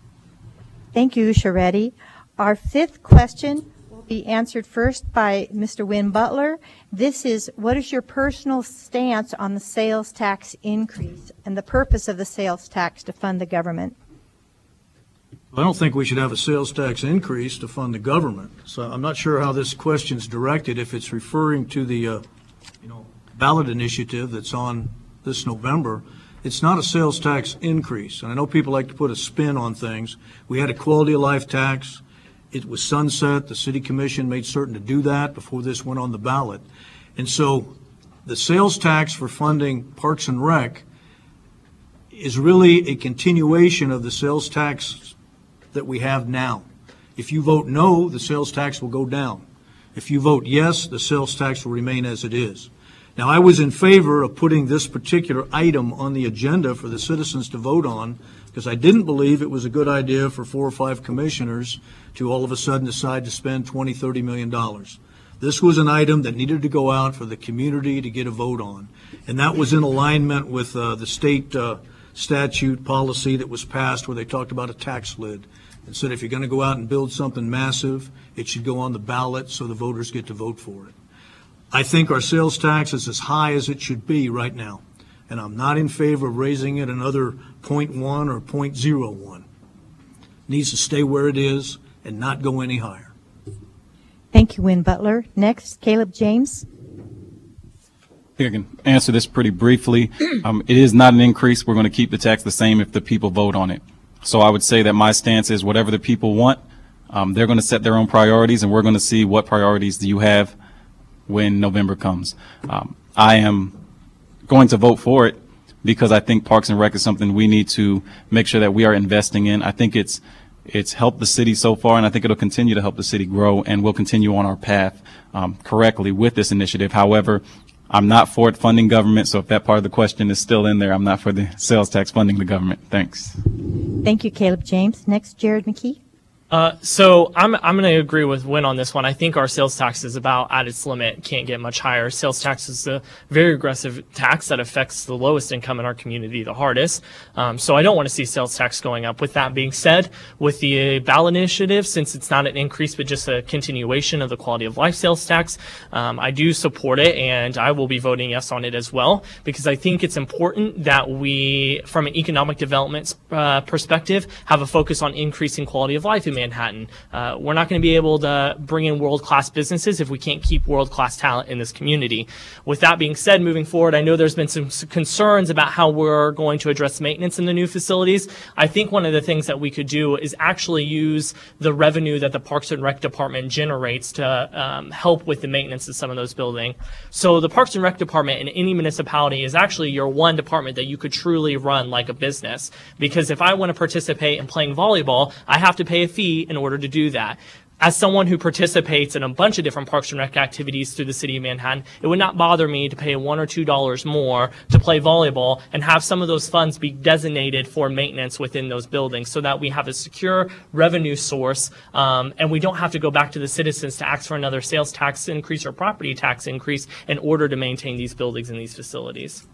Thank you, Usha Reddy. Our fifth question will be answered first by Mister Wynn Butler. This is, what is your personal stance on the sales tax increase and the purpose of the sales tax to fund the government? I don't think we should have a sales tax increase to fund the government. So I'm not sure how this question's directed, if it's referring to the, uh, you know, ballot initiative that's on this November. It's not a sales tax increase. And I know people like to put a spin on things. We had a quality of life tax. It was sunset. The City Commission made certain to do that before this went on the ballot. And so the sales tax for funding Parks and Rec is really a continuation of the sales tax that we have now. If you vote no, the sales tax will go down. If you vote yes, the sales tax will remain as it is. Now, I was in favor of putting this particular item on the agenda for the citizens to vote on, because I didn't believe it was a good idea for four or five commissioners to all of a sudden decide to spend twenty, thirty million dollars. This was an item that needed to go out for the community to get a vote on. And that was in alignment with uh, the state uh, statute policy that was passed, where they talked about a tax lid and said if you're going to go out and build something massive, it should go on the ballot so the voters get to vote for it. I think our sales tax is as high as it should be right now, and I'm not in favor of raising it another zero point one or zero point zero one. It needs to stay where it is and not go any higher. Thank you, Wynn Butler. Next, Caleb James. I think I can answer this pretty briefly. Um, it is not an increase. We're going to keep the tax the same if the people vote on it. So I would say that my stance is whatever the people want, um, they're going to set their own priorities, and we're going to see what priorities do you have when November comes. Um, I am going to vote for it because I think Parks and Rec is something we need to make sure that we are investing in. I think it's it's helped the city so far, and I think it'll continue to help the city grow, and we'll continue on our path um, correctly with this initiative. However, I'm not for it funding government, so if that part of the question is still in there, I'm not for the sales tax funding the government. Thanks. Thank you, Caleb James. Next, Jared McKee. Uh, so I'm I'm going to agree with Win on this one. I think our sales tax is about at its limit, can't get much higher. Sales tax is a very aggressive tax that affects the lowest income in our community the hardest. Um, so I don't want to see sales tax going up. With that being said, with the ballot initiative, since it's not an increase but just a continuation of the quality of life sales tax, um, I do support it, and I will be voting yes on it as well, because I think it's important that we, from an economic development uh, perspective, have a focus on increasing quality of life in Manhattan. Uh, we're not going to be able to bring in world-class businesses if we can't keep world-class talent in this community. With that being said, moving forward, I know there's been some concerns about how we're going to address maintenance in the new facilities. I think one of the things that we could do is actually use the revenue that the Parks and Rec Department generates to um, help with the maintenance of some of those buildings. So the Parks and Rec Department in any municipality is actually your one department that you could truly run like a business. Because if I want to participate in playing volleyball, I have to pay a fee in order to do that. As someone who participates in a bunch of different Parks and Rec activities through the city of Manhattan, it would not bother me to pay one or two dollars more to play volleyball and have some of those funds be designated for maintenance within those buildings, so that we have a secure revenue source, um, and we don't have to go back to the citizens to ask for another sales tax increase or property tax increase in order to maintain these buildings and these facilities.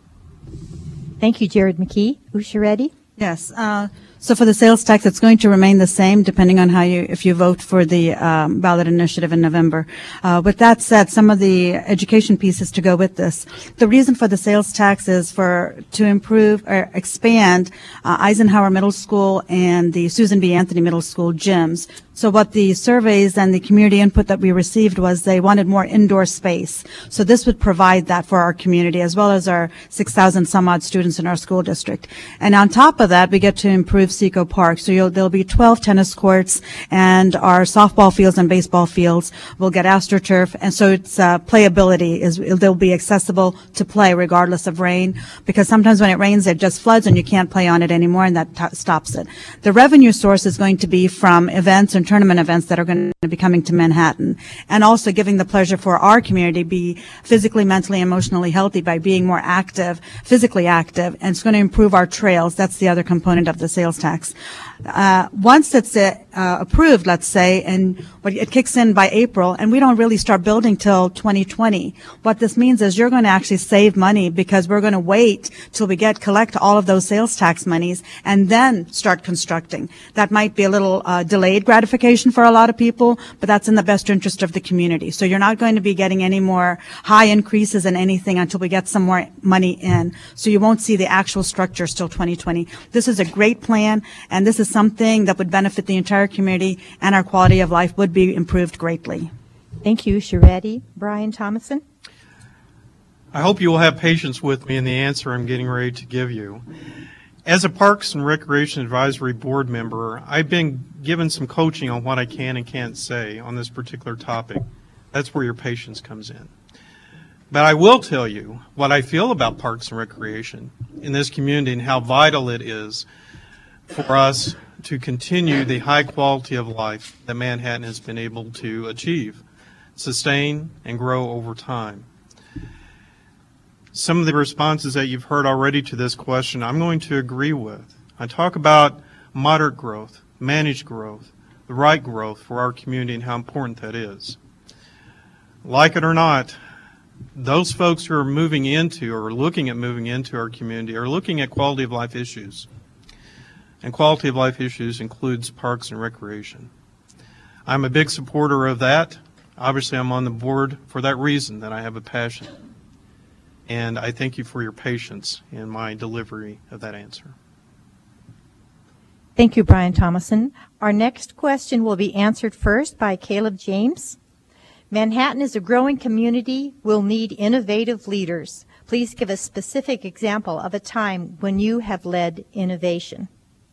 Thank you, Jared McKee. Usha Reddy? Yes. Uh, so for the sales tax, it's going to remain the same depending on how you, if you vote for the um, ballot initiative in November. Uh, with that said, some of the education pieces to go with this. The reason for the sales tax is for to improve or expand uh, Eisenhower Middle School and the Susan B. Anthony Middle School gyms. So what the surveys and the community input that we received was they wanted more indoor space. So this would provide that for our community as well as our six thousand some odd students in our school district. And on top of that, we get to improve Seco Park. So you'll, there'll be twelve tennis courts, and our softball fields and baseball fields will get AstroTurf. And so it's uh, playability is they'll be accessible to play regardless of rain, because sometimes when it rains it just floods and you can't play on it anymore, and that t- stops it. The revenue source is going to be from events and tournament events that are going to be coming to Manhattan, and also giving the pleasure for our community to be physically, mentally, emotionally healthy by being more active, physically active, and it's going to improve our trails. That's the other component of the sales tax. Uh, once it's uh, uh, approved, let's say, and what it kicks in by April, and we don't really start building till twenty twenty. What this means is you're going to actually save money, because we're going to wait till we get collect all of those sales tax monies and then start constructing. That might be a little uh, delayed gratification for a lot of people, but that's in the best interest of the community. So you're not going to be getting any more high increases in anything until we get some more money in. So you won't see the actual structures till twenty twenty. This is a great plan, and this is something that would benefit the entire community, and our quality of life would be improved greatly. Thank you, Usha Reddy. Brian Thomason? I hope you will have patience with me in the answer I'm getting ready to give you. As a Parks and Recreation Advisory Board member, I've been given some coaching on what I can and can't say on this particular topic. That's where your patience comes in. But I will tell you what I feel about Parks and Recreation in this community and how vital it is for us to continue the high quality of life that Manhattan has been able to achieve, sustain, and grow over time. Some of the responses that you've heard already to this question, I'm going to agree with. I talk about moderate growth, managed growth, the right growth for our community, and how important that is. Like it or not, those folks who are moving into or looking at moving into our community are looking at quality of life issues. And quality of life issues includes parks and recreation. I'm a big supporter of that. Obviously, I'm on the board for that reason, that I have a passion. And I thank you for your patience in my delivery of that answer. Thank you, Brian Thomason. Our next question will be answered first by Caleb James. Manhattan is a growing community. We'll need innovative leaders. Please give a specific example of a time when you have led innovation.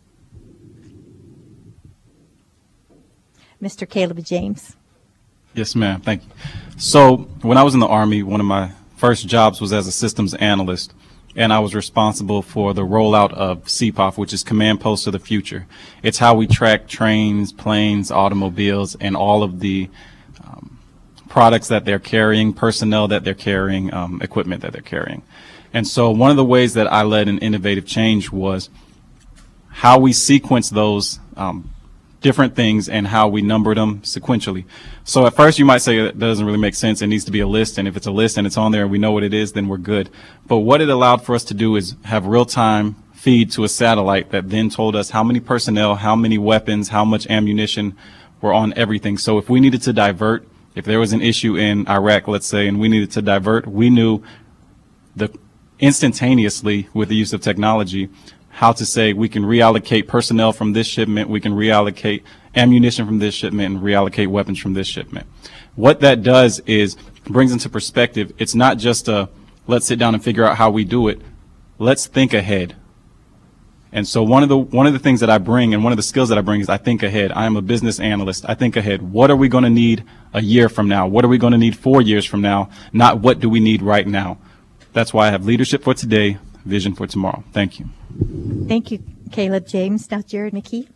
Mister Caleb James. Yes, ma'am. Thank you. So when I was in the Army, one of my first jobs was as a systems analyst, and I was responsible for the rollout of C P O F, which is Command Post of the Future. It's how we track trains, planes, automobiles, and all of the um, products that they're carrying, personnel that they're carrying, um, equipment that they're carrying. And so one of the ways that I led an innovative change was how we sequence those um, different things and how we numbered them sequentially. So at first you might say that doesn't really make sense. It needs to be a list, and if it's a list and it's on there and we know what it is, then we're good. But what it allowed for us to do is have real-time feed to a satellite that then told us how many personnel, how many weapons, how much ammunition were on everything. So if we needed to divert, if there was an issue in Iraq, let's say, and we needed to divert, we knew the instantaneously with the use of technology how to say we can reallocate personnel from this shipment, we can reallocate ammunition from this shipment, and reallocate weapons from this shipment. What that does is brings into perspective, it's not just a let's sit down and figure out how we do it. Let's think ahead. And so one of the one of the things that I bring and one of the skills that I bring is I think ahead. I am a business analyst. I think ahead. What are we going to need a year from now? What are we going to need four years from now? Not what do we need right now? That's why I have leadership for today, vision for tomorrow. Thank you. Thank you, Caleb James. Now, Jared McKee.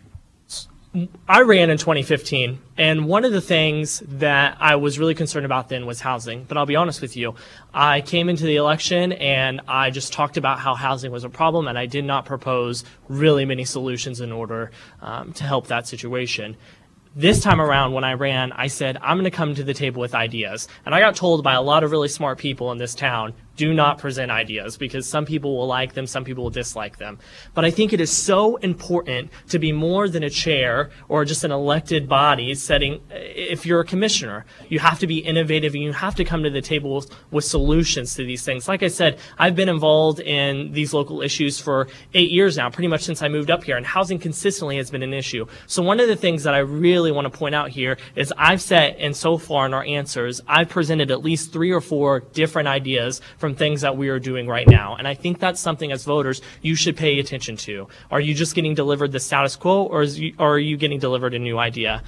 I ran in twenty fifteen, and one of the things that I was really concerned about then was housing. But I'll be honest with you, I came into the election and I just talked about how housing was a problem, and I did not propose really many solutions in order um, to help that situation. This time around when I ran, I said, I'm going to come to the table with ideas. And I got told by a lot of really smart people in this town, do not present ideas because some people will like them, some people will dislike them. But I think it is so important to be more than a chair or just an elected body setting. If you're a commissioner, you have to be innovative and you have to come to the table with, with solutions to these things. Like I said, I've been involved in these local issues for eight years now, pretty much since I moved up here, and housing consistently has been an issue. So one of the things that I really want to point out here is I've set, and so far in our answers, I've presented at least three or four different ideas from things that we are doing right now. And I think that's something as voters you should pay attention to. Are you just getting delivered the status quo, or, is you, or are you getting delivered a new idea?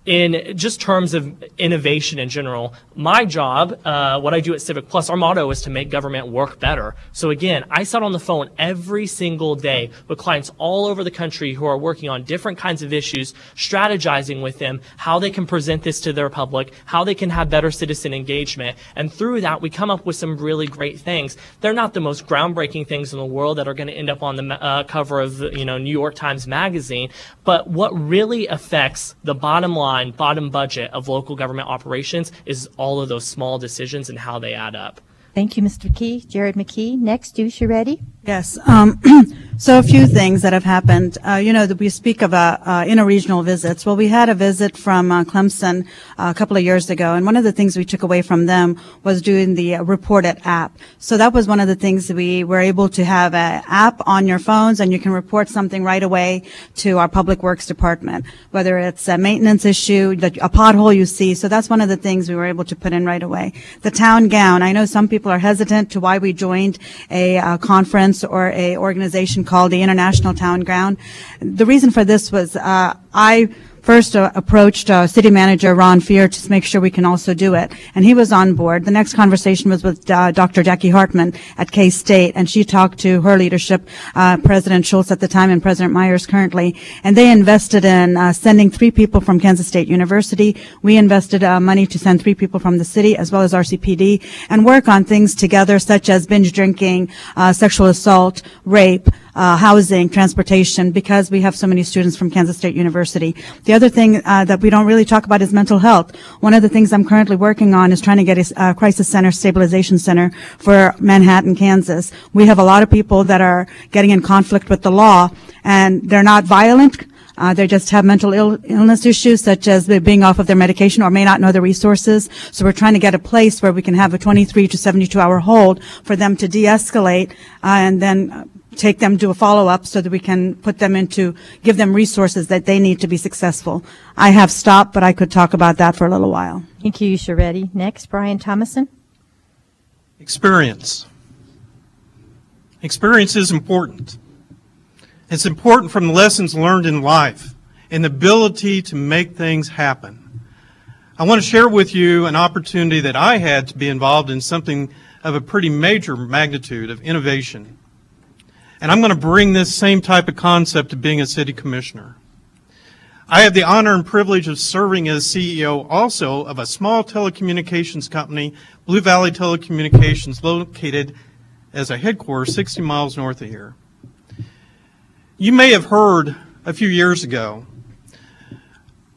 In just terms of innovation in general, my job, uh, what I do at Civic Plus, our motto is to make government work better. So again, I sat on the phone every single day with clients all over the country who are working on different kinds of issues, strategizing with them how they can present this to their public, how they can have better citizen engagement. And through that, we come up with some really great things. They're not the most groundbreaking things in the world that are going to end up on the uh, cover of, you know, New York Times Magazine. But what really affects the bottom line, bottom budget of local government operations is all of those small decisions and how they add up. Thank you, Mister McKee. Jared McKee. Next, Deuce, you ready? Yes. Um, so a few things that have happened. Uh, you know, that we speak of uh, uh, interregional visits. Well, we had a visit from uh, Clemson uh, a couple of years ago, and one of the things we took away from them was doing the uh, Report It app. So that was one of the things that we were able to have an app on your phones, and you can report something right away to our Public Works Department, whether it's a maintenance issue, the, a pothole you see. So that's one of the things we were able to put in right away. The town gown. I know some people are hesitant to why we joined a uh, conference or a organization called the International Town Gown. The reason for this was uh, I first uh, approached uh, City Manager Ron Fear to make sure we can also do it, and he was on board. The next conversation was with uh, Doctor Jackie Hartman at K-State, and she talked to her leadership, uh, President Schultz at the time and President Myers currently, and they invested in uh, sending three people from Kansas State University. We invested uh, money to send three people from the city as well as R C P D and work on things together such as binge drinking, uh, sexual assault, rape, Uh, housing, transportation, because we have so many students from Kansas State University. The other thing uh, that we don't really talk about is mental health. One of the things I'm currently working on is trying to get a uh, crisis center, stabilization center for Manhattan, Kansas. We have a lot of people that are getting in conflict with the law, and they're not violent. Uh, they just have mental Ill- illness issues, such as being off of their medication or may not know the resources. So we're trying to get a place where we can have a twenty-three to seventy-two hour hold for them to de-escalate uh, and then uh, take them to a follow-up so that we can put them into, give them resources that they need to be successful. I have stopped, but I could talk about that for a little while. Thank you, Yusha Reddy. Next, Brian Thomason. Experience. Experience is important. It's important from the lessons learned in life and the ability to make things happen. I want to share with you an opportunity that I had to be involved in something of a pretty major magnitude of innovation. And I'm going to bring this same type of concept to being a city commissioner. I have the honor and privilege of serving as C E O also of a small telecommunications company, Blue Valley Telecommunications, located as a headquarters sixty miles north of here. You may have heard a few years ago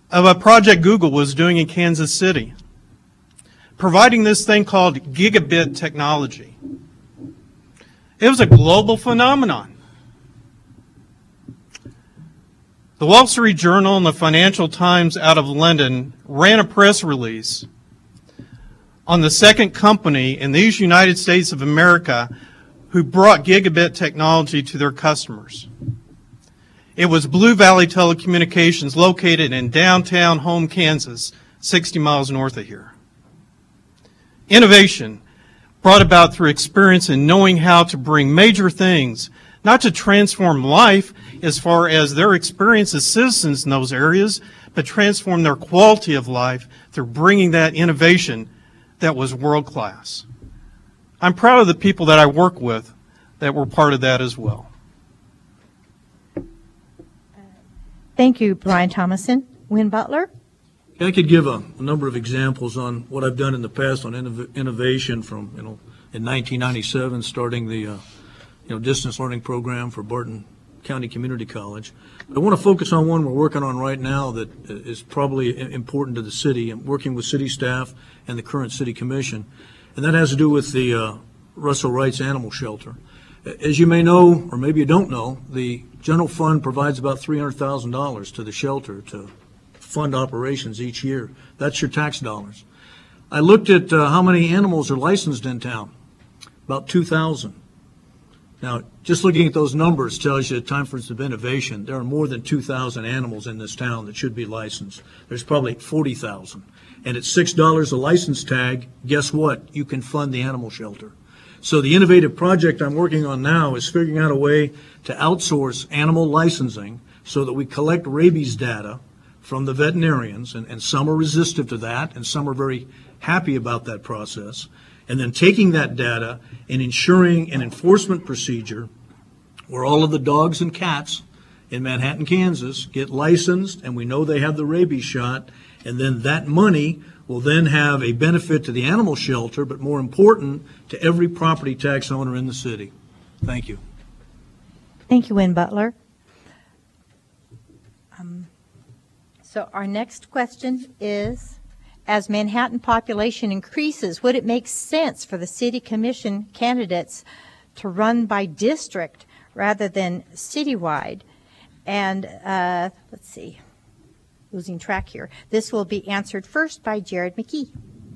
of a project Google was doing in Kansas City, providing this thing called gigabit technology. It was a global phenomenon. The Wall Street Journal and the Financial Times out of London ran a press release on the second company in these United States of America who brought gigabit technology to their customers. It was Blue Valley Telecommunications, located in downtown Home, Kansas, sixty miles north of here. Innovation brought about through experience and knowing how to bring major things, not to transform life as far as their experience as citizens in those areas, but transform their quality of life through bringing that innovation that was world class. I'm proud of the people that I work with that were part of that as well. Thank you, Brian Thomason. Win Butler? I could give a, a number of examples on what I've done in the past on innov innovation from, you know, in nineteen ninety-seven, starting the, uh, you know, distance learning program for Barton County Community College. I want to focus on one we're working on right now that is probably important to the city. I'm working with city staff and the current city commission, and that has to do with the uh, Russell Wright's Animal Shelter. As you may know, or maybe you don't know, the general fund provides about three hundred thousand dollars to the shelter to fund operations each year. That's your tax dollars. I looked at uh, how many animals are licensed in town. About two thousand. Now, just looking at those numbers tells you a time for of innovation. There are more than two thousand animals in this town that should be licensed. There's probably forty thousand. And at six dollars a license tag, guess what? You can fund the animal shelter. So the innovative project I'm working on now is figuring out a way to outsource animal licensing so that we collect rabies data from the veterinarians, and, and some are resistant to that, and some are very happy about that process, and then taking that data and ensuring an enforcement procedure where all of the dogs and cats in Manhattan, Kansas get licensed, and we know they have the rabies shot, and then that money will then have a benefit to the animal shelter, but more important, to every property tax owner in the city. Thank you. Thank you, Win Butler. Um, so our next question is, as Manhattan population increases, would it make sense for the city commission candidates to run by district rather than citywide? And uh, let's see, losing track here. This will be answered first by Jared McKee.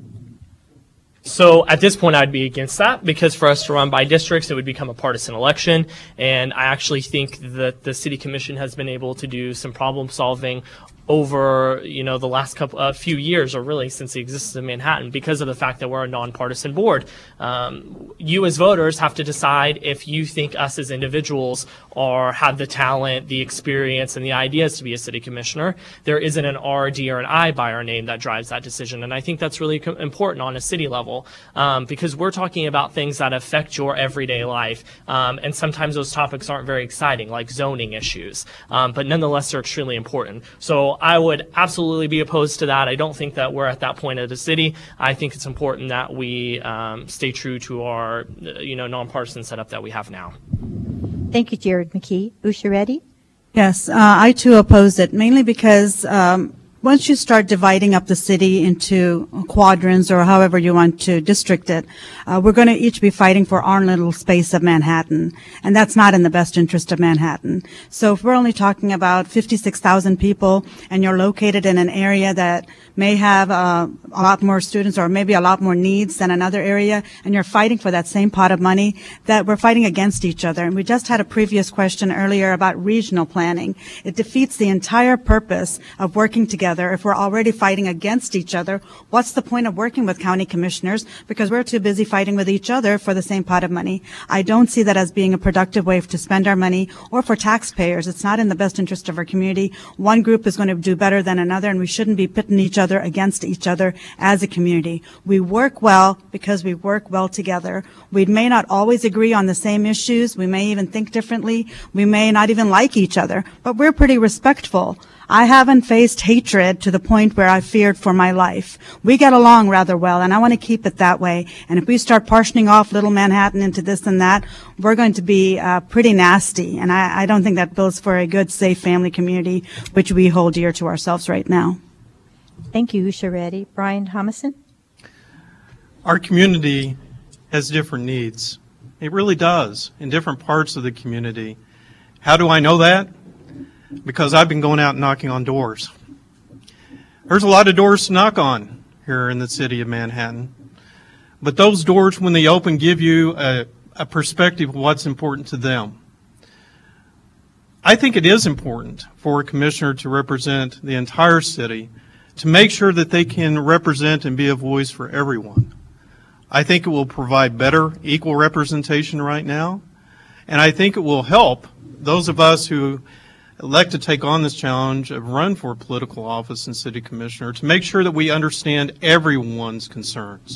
So at this point, I'd be against that, because for us to run by districts, it would become a partisan election. And I actually think that the city commission has been able to do some problem solving over, you know, the last couple, uh, few years, or really since the existence of Manhattan, because of the fact that we're a nonpartisan board. Um, you as voters have to decide if you think us as individuals are have the talent, the experience, and the ideas to be a city commissioner. There isn't an R, D, or an I by our name that drives that decision, and I think that's really important on a city level, um, because we're talking about things that affect your everyday life, um, and sometimes those topics aren't very exciting, like zoning issues, um, but nonetheless they're extremely important. So I would absolutely be opposed to that. I don't think that we're at that point of the city. I think it's important that we um, stay true to our, you know, nonpartisan setup that we have now. Thank you, Jared McKee. Usha Reddy? Yes, uh, I too oppose it, mainly because um, once you start dividing up the city into quadrants, or however you want to district it, uh, we're going to each be fighting for our little space of Manhattan, and that's not in the best interest of Manhattan. So if we're only talking about fifty-six thousand people, and you're located in an area that may have uh, a lot more students or maybe a lot more needs than another area, and you're fighting for that same pot of money, that we're fighting against each other. And we just had a previous question earlier about regional planning. It defeats the entire purpose of working together. If we're already fighting against each other, what's the point of working with county commissioners? Because we're too busy fighting with each other for the same pot of money. I don't see that as being a productive way to spend our money, or for taxpayers. It's not in the best interest of our community. One group is going to do better than another, and we shouldn't be pitting each other against each other as a community. We work well because we work well together. We may not always agree on the same issues. We may even think differently. We may not even like each other, but we're pretty respectful I haven't faced hatred to the point where I feared for my life. We get along rather well, and I want to keep it that way. And if we start partitioning off Little Manhattan into this and that, we're going to be uh, pretty nasty. And I, I don't think that builds for a good, safe family community, which we hold dear to ourselves right now. Thank you, Usha Reddy. Brian Thomason? Our community has different needs. It really does, in different parts of the community. How do I know that? Because I've been going out and knocking on doors. There's a lot of doors to knock on here in the city of Manhattan. But those doors, when they open, give you a, a perspective of what's important to them. I think it is important for a commissioner to represent the entire city, to make sure that they can represent and be a voice for everyone. I think it will provide better equal representation right now, and I think it will help those of us who elect to take on this challenge of run for political office and city commissioner to make sure that we understand everyone's concerns.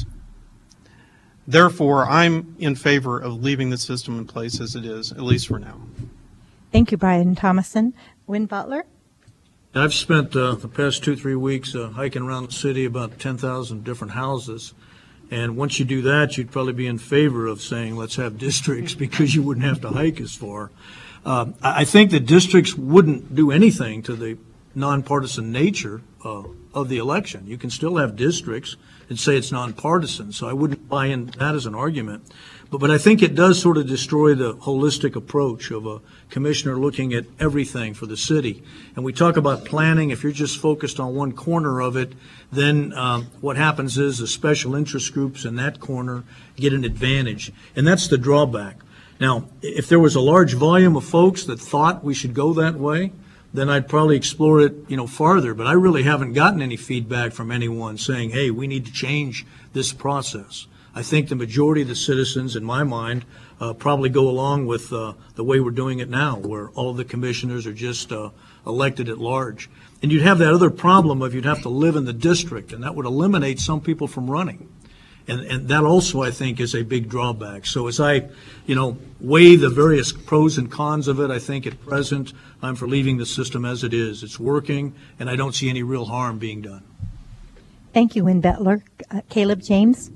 Therefore, I'm in favor of leaving the system in place as it is, at least for now. Thank you, Brian Thomason. Win Butler? I've spent uh, the past two, three weeks uh, hiking around the city, about ten thousand different houses. And once you do that, you'd probably be in favor of saying, let's have districts, because you wouldn't have to hike as far. Uh, I think that districts wouldn't do anything to the nonpartisan nature uh, of the election. You can still have districts and say it's nonpartisan, so I wouldn't buy in that as an argument. But, but I think it does sort of destroy the holistic approach of a commissioner looking at everything for the city. And we talk about planning. If you're just focused on one corner of it, then um, what happens is the special interest groups in that corner get an advantage. And that's the drawback. Now, if there was a large volume of folks that thought we should go that way, then I'd probably explore it, you know, farther. But I really haven't gotten any feedback from anyone saying, hey, we need to change this process. I think the majority of the citizens, in my mind, uh, probably go along with uh, the way we're doing it now, where all of the commissioners are just uh, elected at large. And you'd have that other problem of you'd have to live in the district, and that would eliminate some people from running. And, and that also, I think, is a big drawback. So as I, you know, weigh the various pros and cons of it, I think at present I'm for leaving the system as it is. It's working, and I don't see any real harm being done. Thank you, Win Butler. Uh, Caleb James?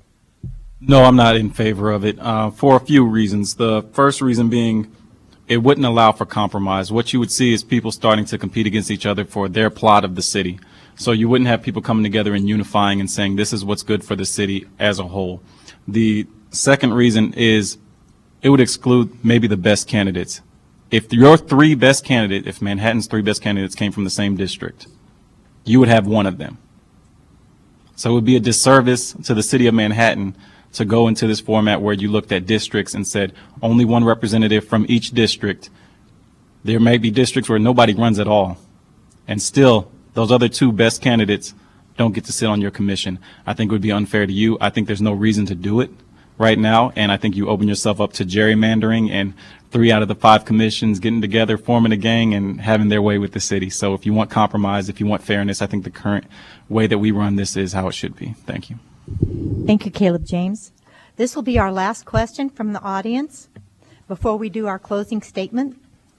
No, I'm not in favor of it uh, for a few reasons. The first reason being it wouldn't allow for compromise. What you would see is people starting to compete against each other for their plot of the city. So you wouldn't have people coming together and unifying and saying this is what's good for the city as a whole. The second reason is it would exclude maybe the best candidates. If your three best candidates, if Manhattan's three best candidates came from the same district, you would have one of them. So it would be a disservice to the city of Manhattan to go into this format where you looked at districts and said only one representative from each district. There may be districts where nobody runs at all, and still those other two best candidates don't get to sit on your commission. I think it would be unfair to you. I think there's no reason to do it right now, and I think you open yourself up to gerrymandering and three out of the five commissions getting together, forming a gang, and having their way with the city. So if you want compromise, if you want fairness, I think the current way that we run this is how it should be. Thank you. Thank you, Caleb James. This will be our last question from the audience before we do our closing statement.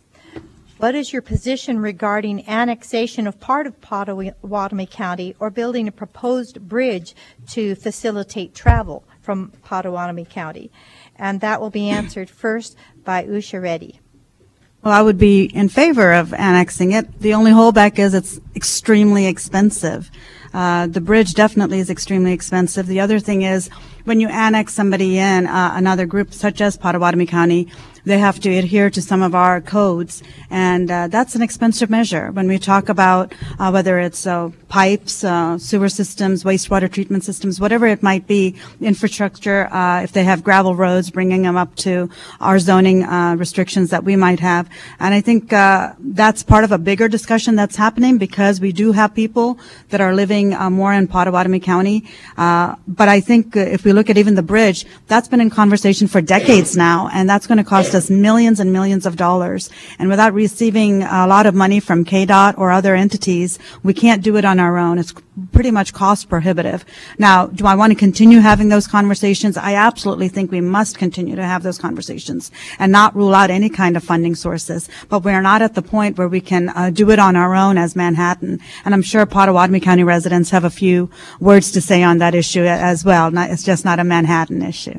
What is your position regarding annexation of part of Pottawatomie County or building a proposed bridge to facilitate travel from Pottawatomie County? And that will be answered first by Usha Reddy. Well, I would be in favor of annexing it. The only holdback is it's extremely expensive. Uh, the bridge definitely is extremely expensive. The other thing is when you annex somebody in, uh, another group such as Pottawatomie County, they have to adhere to some of our codes, and uh, that's an expensive measure. When we talk about uh, whether it's uh, pipes, uh, sewer systems, wastewater treatment systems, whatever it might be, infrastructure, uh, if they have gravel roads, bringing them up to our zoning uh, restrictions that we might have. And I think uh, that's part of a bigger discussion that's happening because we do have people that are living happening uh, more in Potawatomi County. Uh, but I think uh, if we look at even the bridge, that's been in conversation for decades now, and that's going to cost us millions and millions of dollars. And without receiving a lot of money from K D O T or other entities, we can't do it on our own. It's pretty much cost prohibitive. Now, do I want to continue having those conversations? I absolutely think we must continue to have those conversations and not rule out any kind of funding sources. But we're not at the point where we can uh, do it on our own as Manhattan. And I'm sure Potawatomi County residents have a few words to say on that issue as well. Not, it's just not a Manhattan issue.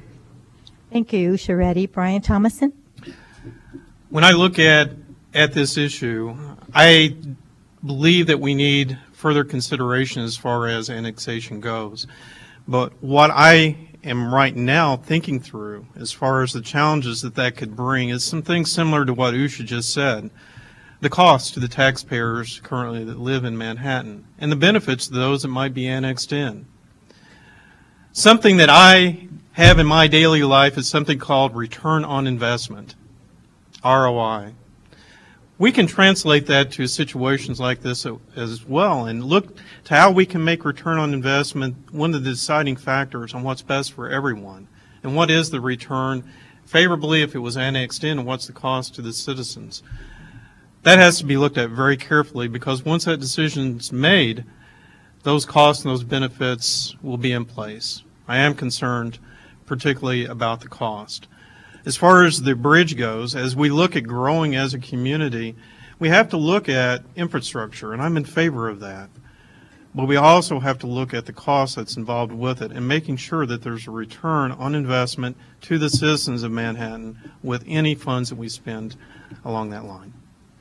Thank you, Usha Reddy. Brian Thomason? When I look at, at this issue, I believe that we need further consideration as far as annexation goes. But what I am right now thinking through as far as the challenges that that could bring is some things similar to what Usha just said. The cost to the taxpayers currently that live in Manhattan and the benefits to those that might be annexed in. Something that I have in my daily life is something called return on investment, R O I. We can translate that to situations like this as well and look to how we can make return on investment one of the deciding factors on what's best for everyone. And what is the return favorably if it was annexed in, and what's the cost to the citizens? That has to be looked at very carefully, because once that decision's made, those costs and those benefits will be in place. I am concerned particularly about the cost. As far as the bridge goes, as we look at growing as a community, we have to look at infrastructure, and I'm in favor of that. But we also have to look at the cost that's involved with it and making sure that there's a return on investment to the citizens of Manhattan with any funds that we spend along that line.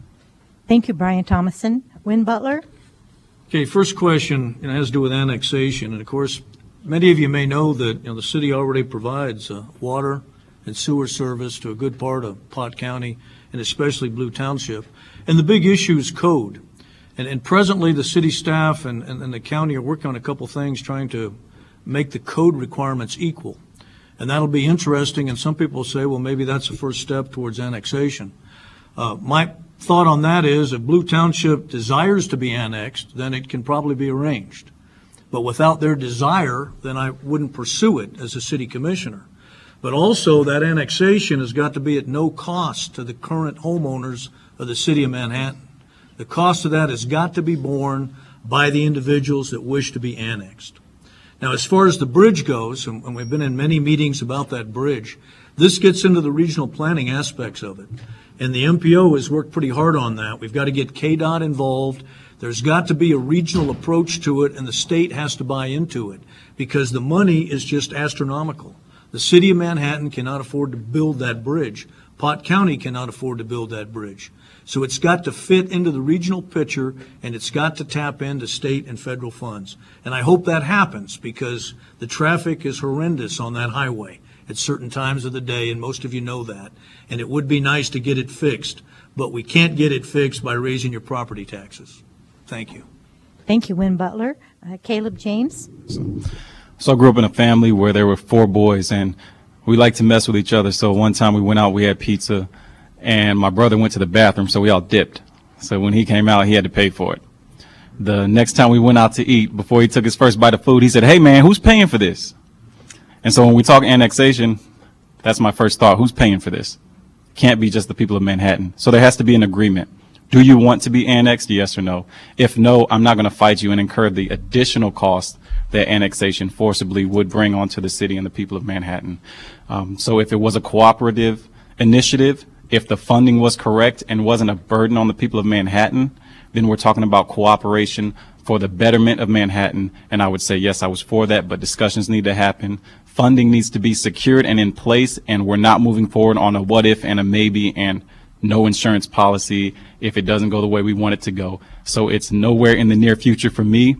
Thank you, Brian Thomason. Win Butler? Okay, first question, you know, has to do with annexation. And of course, many of you may know that, you know, the city already provides uh, water and sewer service to a good part of Pot County, and especially Blue Township. And the big issue is code. And, and presently the city staff and, and, and the county are working on a couple things trying to make the code requirements equal. And that'll be interesting, and some people say, well, maybe that's the first step towards annexation. Uh, my thought on that is if Blue Township desires to be annexed, then it can probably be arranged. But without their desire, then I wouldn't pursue it as a city commissioner. But also that annexation has got to be at no cost to the current homeowners of the city of Manhattan. The cost of that has got to be borne by the individuals that wish to be annexed. Now, as far as the bridge goes, and we've been in many meetings about that bridge, this gets into the regional planning aspects of it. And the M P O has worked pretty hard on that. We've got to get K D O T involved. There's got to be a regional approach to it, and the state has to buy into it because the money is just astronomical. The city of Manhattan cannot afford to build that bridge. Pot County cannot afford to build that bridge. So it's got to fit into the regional picture, and it's got to tap into state and federal funds. And I hope that happens because the traffic is horrendous on that highway at certain times of the day, and most of you know that. And it would be nice to get it fixed, but we can't get it fixed by raising your property taxes. Thank you. Thank you, Win Butler. Uh, Caleb James? So, so I grew up in a family where there were four boys, and we liked to mess with each other. So one time we went out, we had pizza, and my brother went to the bathroom, so we all dipped. So when he came out, he had to pay for it. The next time we went out to eat, before he took his first bite of food, he said, "Hey, man, who's paying for this?" And so when we talk annexation, that's my first thought. Who's paying for this? Can't be just the people of Manhattan. So there has to be an agreement. Do you want to be annexed? Yes or no? If no, I'm not going to fight you and incur the additional cost that annexation forcibly would bring onto the city and the people of Manhattan. Um, so if it was a cooperative initiative, if the funding was correct and wasn't a burden on the people of Manhattan, then we're talking about cooperation for the betterment of Manhattan. And I would say, yes, I was for that, but discussions need to happen. Funding needs to be secured and in place, and we're not moving forward on a what if and a maybe and no insurance policy if it doesn't go the way we want it to go. So it's nowhere in the near future for me.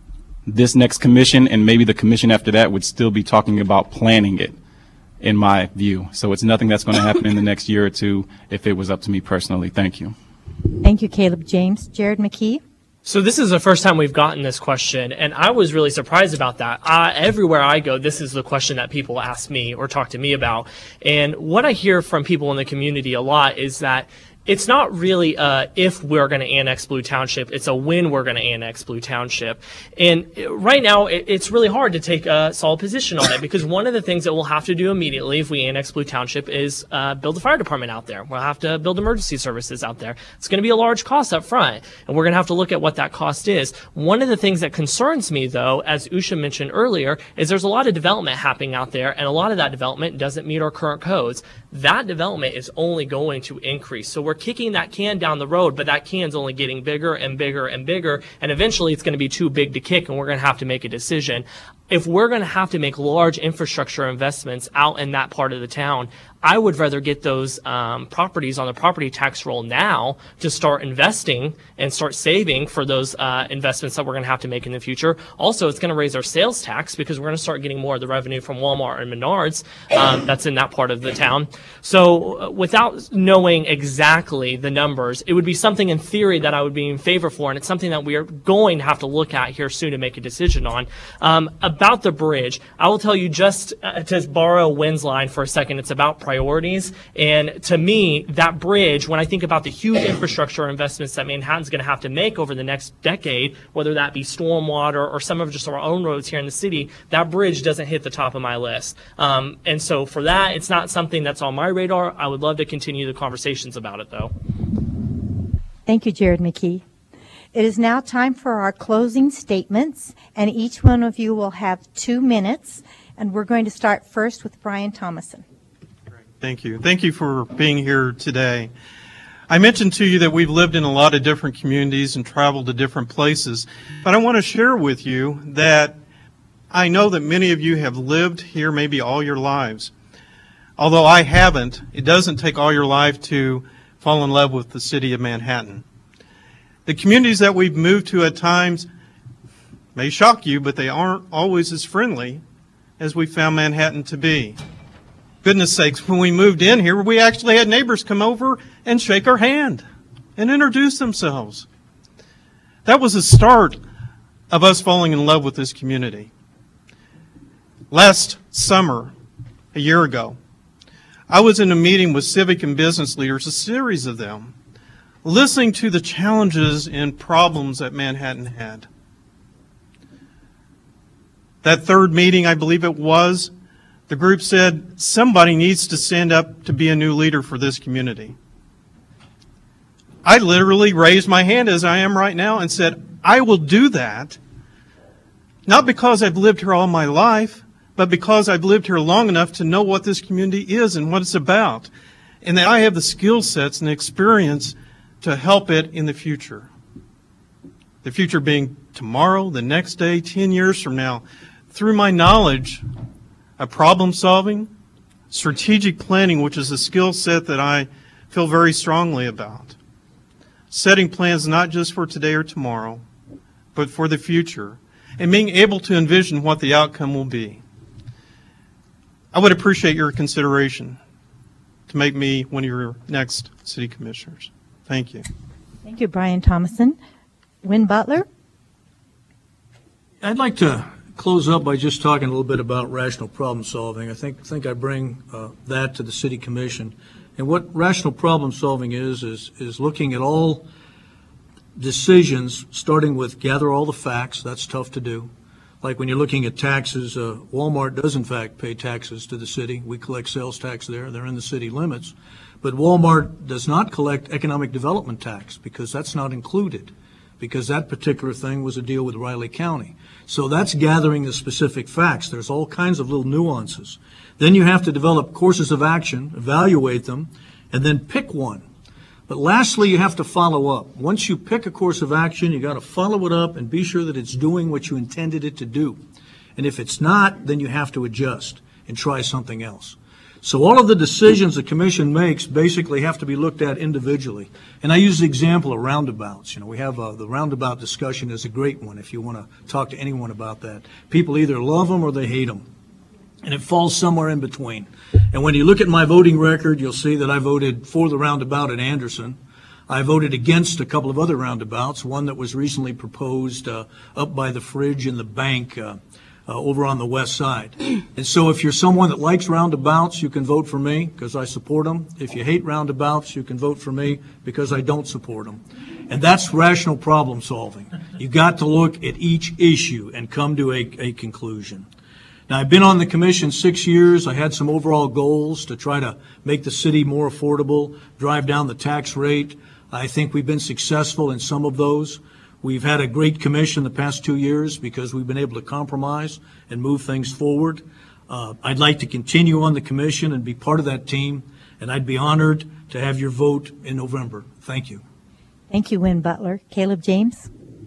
This next commission and maybe the commission after that would still be talking about planning it, in my view. So it's nothing that's going to happen in the next year or two if it was up to me personally. Thank you. Thank you, Caleb James. Jared McKee? So this is the first time we've gotten this question, and I was really surprised about that. Uh, everywhere I go, this is the question that people ask me or talk to me about. And what I hear from people in the community a lot is that it's not really uh, if we're going to annex Blue Township. It's a when we're going to annex Blue Township. And right now, it, it's really hard to take a solid position on it because one of the things that we'll have to do immediately if we annex Blue Township is uh, build a fire department out there. We'll have to build emergency services out there. It's going to be a large cost up front, and we're going to have to look at what that cost is. One of the things that concerns me, though, as Usha mentioned earlier, is there's a lot of development happening out there, and a lot of that development doesn't meet our current codes. That development is only going to increase. So we're kicking that can down the road, but that can's only getting bigger and bigger and bigger, and eventually it's going to be too big to kick, and we're going to have to make a decision. If we're going to have to make large infrastructure investments out in that part of the town, I would rather get those um, properties on the property tax roll now to start investing and start saving for those uh, investments that we're going to have to make in the future. Also, it's going to raise our sales tax because we're going to start getting more of the revenue from Walmart and Menards um, that's in that part of the town. So uh, without knowing exactly the numbers, it would be something in theory that I would be in favor for, and it's something that we are going to have to look at here soon to make a decision on. Um, about the bridge, I will tell you just uh, to borrow Wynn's line for a second, it's about priorities. Priorities. And to me, that bridge, when I think about the huge infrastructure investments that Manhattan's going to have to make over the next decade, whether that be stormwater or some of just our own roads here in the city, that bridge doesn't hit the top of my list. Um, and so for that, it's not something that's on my radar. I would love to continue the conversations about it, though. Thank you, Jared McKee. It is now time for our closing statements, and each one of you will have two minutes. And we're going to start first with Brian Thomason. Thank you. Thank you for being here today. I mentioned to you that we've lived in a lot of different communities and traveled to different places, but I want to share with you that I know that many of you have lived here maybe all your lives. Although I haven't, it doesn't take all your life to fall in love with the city of Manhattan. The communities that we've moved to at times may shock you, but they aren't always as friendly as we found Manhattan to be. Goodness sakes, when we moved in here, we actually had neighbors come over and shake our hand and introduce themselves. That was the start of us falling in love with this community. Last summer, a year ago, I was in a meeting with civic and business leaders, a series of them, listening to the challenges and problems that Manhattan had. That third meeting, I believe it was, the group said, somebody needs to stand up to be a new leader for this community. I literally raised my hand as I am right now and said, I will do that, not because I've lived here all my life, but because I've lived here long enough to know what this community is and what it's about, and that I have the skill sets and experience to help it in the future. The future being tomorrow, the next day, ten years from now, through my knowledge of problem solving, strategic planning, which is a skill set that I feel very strongly about. Setting plans not just for today or tomorrow, but for the future, and being able to envision what the outcome will be. I would appreciate your consideration to make me one of your next city commissioners. Thank you. Thank you, Brian Thomason. Wynn Butler? I'd like to close up by just talking a little bit about rational problem solving. I think think I bring uh, that to the City Commission. And what rational problem solving is, is, is looking at all decisions, starting with gather all the facts. That's tough to do. Like when you're looking at taxes, uh, Walmart does in fact pay taxes to the city. We collect sales tax there. They're in the city limits. But Walmart does not collect economic development tax because that's not included, because that particular thing was a deal with Riley County. So that's gathering the specific facts. There's all kinds of little nuances. Then you have to develop courses of action, evaluate them, and then pick one. But lastly, you have to follow up. Once you pick a course of action, you got to follow it up and be sure that it's doing what you intended it to do. And if it's not, then you have to adjust and try something else. So all of the decisions the commission makes basically have to be looked at individually. And I use the example of roundabouts. You know, we have uh, the roundabout discussion is a great one if you want to talk to anyone about that. People either love them or they hate them. And it falls somewhere in between. And when you look at my voting record, you'll see that I voted for the roundabout at Anderson. I voted against a couple of other roundabouts, one that was recently proposed uh, up by the fridge in the bank uh, uh, over on the west side. And so if you're someone that likes roundabouts, you can vote for me because I support them. If you hate roundabouts, you can vote for me because I don't support them. And that's rational problem solving. You got to look at each issue and come to a, a conclusion. Now, I've been on the commission six years. I had some overall goals to try to make the city more affordable, drive down the tax rate. I think we've been successful in some of those. We've had a great commission the past two years because we've been able to compromise and move things forward. Uh, I'd like to continue on the commission and be part of that team, and I'd be honored to have your vote in November. Thank you. Thank you, Wynn Butler. Caleb James?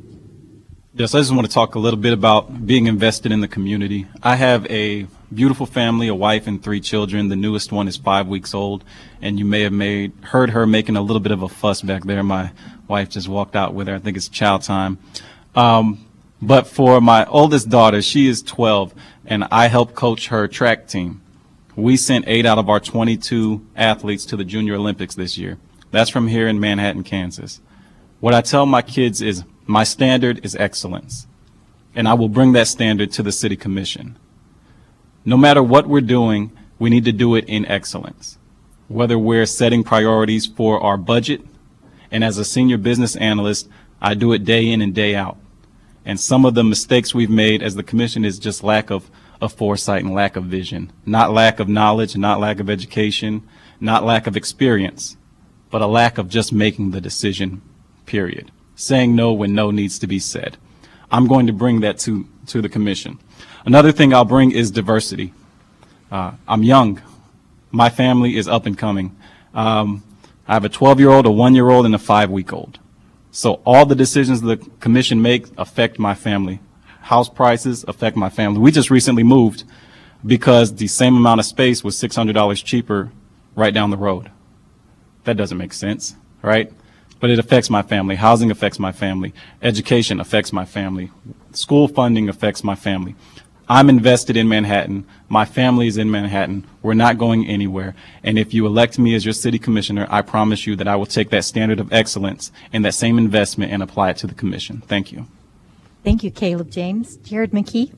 Yes, I just want to talk a little bit about being invested in the community. I have a beautiful family, a wife and three children. The newest one is five weeks old, and you may have made heard her making a little bit of a fuss back there. My wife just walked out with her. I think it's chow time. Um, but for my oldest daughter, she is twelve, and I help coach her track team. We sent eight out of our twenty-two athletes to the Junior Olympics this year. That's from here in Manhattan, Kansas. What I tell my kids is my standard is excellence, and I will bring that standard to the City Commission. No matter what we're doing, we need to do it in excellence. Whether we're setting priorities for our budget, and as a senior business analyst, I do it day in and day out. And some of the mistakes we've made as the commission is just lack of, of foresight and lack of vision. Not lack of knowledge, not lack of education, not lack of experience, but a lack of just making the decision, period. Saying no when no needs to be said. I'm going to bring that to, to the commission. Another thing I'll bring is diversity. Uh, I'm young. My family is up and coming. Um, I have a twelve-year-old, a one-year-old, and a five-week-old. So all the decisions the commission makes affect my family. House prices affect my family. We just recently moved because the same amount of space was six hundred dollars cheaper right down the road. That doesn't make sense, right? But it affects my family. Housing affects my family. Education affects my family. School funding affects my family. I'm invested in Manhattan. My family is in Manhattan. We're not going anywhere. And if you elect me as your city commissioner, I promise you that I will take that standard of excellence and that same investment and apply it to the commission. Thank you. Thank you, Caleb James. Jared McKee?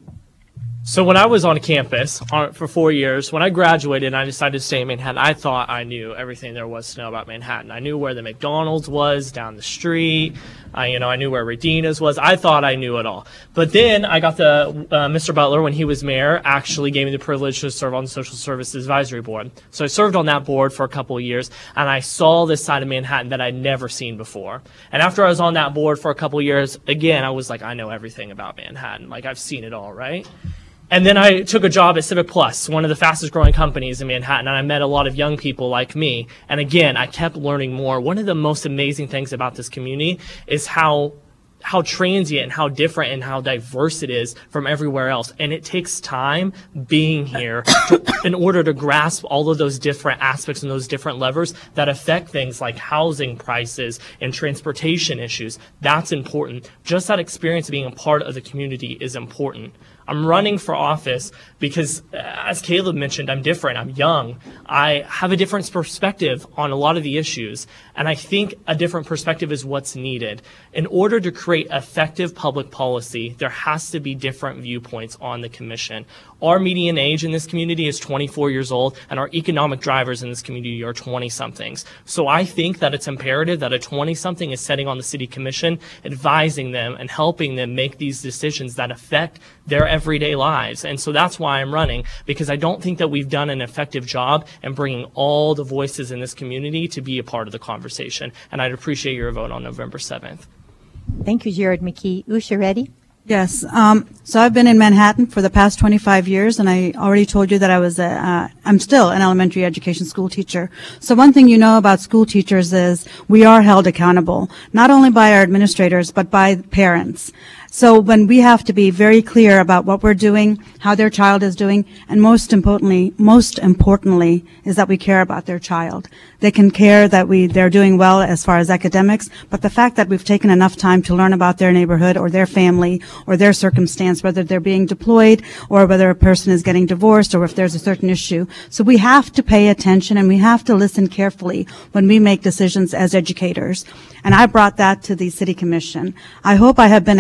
So when I was on campus on, for four years, when I graduated and I decided to stay in Manhattan, I thought I knew everything there was to know about Manhattan. I knew where the McDonald's was down the street. I, you know, I knew where Radina's was. I thought I knew it all. But then I got the, uh, Mister Butler, when he was mayor, actually gave me the privilege to serve on the Social Services Advisory Board. So I served on that board for a couple of years, and I saw this side of Manhattan that I'd never seen before. And after I was on that board for a couple of years, again, I was like, I know everything about Manhattan. Like, I've seen it all, right? And then I took a job at Civic Plus, one of the fastest growing companies in Manhattan, and I met a lot of young people like me. And again, I kept learning more. One of the most amazing things about this community is how how transient and how different and how diverse it is from everywhere else. And it takes time being here to, in order to grasp all of those different aspects and those different levers that affect things like housing prices and transportation issues. That's important. Just that experience of being a part of the community is important. I'm running for office because, as Caleb mentioned, I'm different. I'm young. I have a different perspective on a lot of the issues, and I think a different perspective is what's needed. In order to create effective public policy, there has to be different viewpoints on the commission. Our median age in this community is twenty-four years old, and our economic drivers in this community are twenty-somethings. So I think that it's imperative that a twenty-something is sitting on the city commission, advising them and helping them make these decisions that affect their everyday lives. And so that's why I'm running, because I don't think that we've done an effective job in bringing all the voices in this community to be a part of the conversation. And I'd appreciate your vote on November seventh. Thank you, Jared McKee. Usha Reddy? Yes. Um, so I've been in Manhattan for the past twenty-five years, and I already told you that I was a, uh, I'm still an elementary education school teacher. So one thing you know about school teachers is we are held accountable, not only by our administrators, but by parents. So when we have to be very clear about what we're doing, how their child is doing, and most importantly, most importantly, is that we care about their child. They can care that we, they're doing well as far as academics, but the fact that we've taken enough time to learn about their neighborhood or their family or their circumstance, whether they're being deployed or whether a person is getting divorced or if there's a certain issue. So we have to pay attention and we have to listen carefully when we make decisions as educators. And I brought that to the City Commission. I hope I have been accessible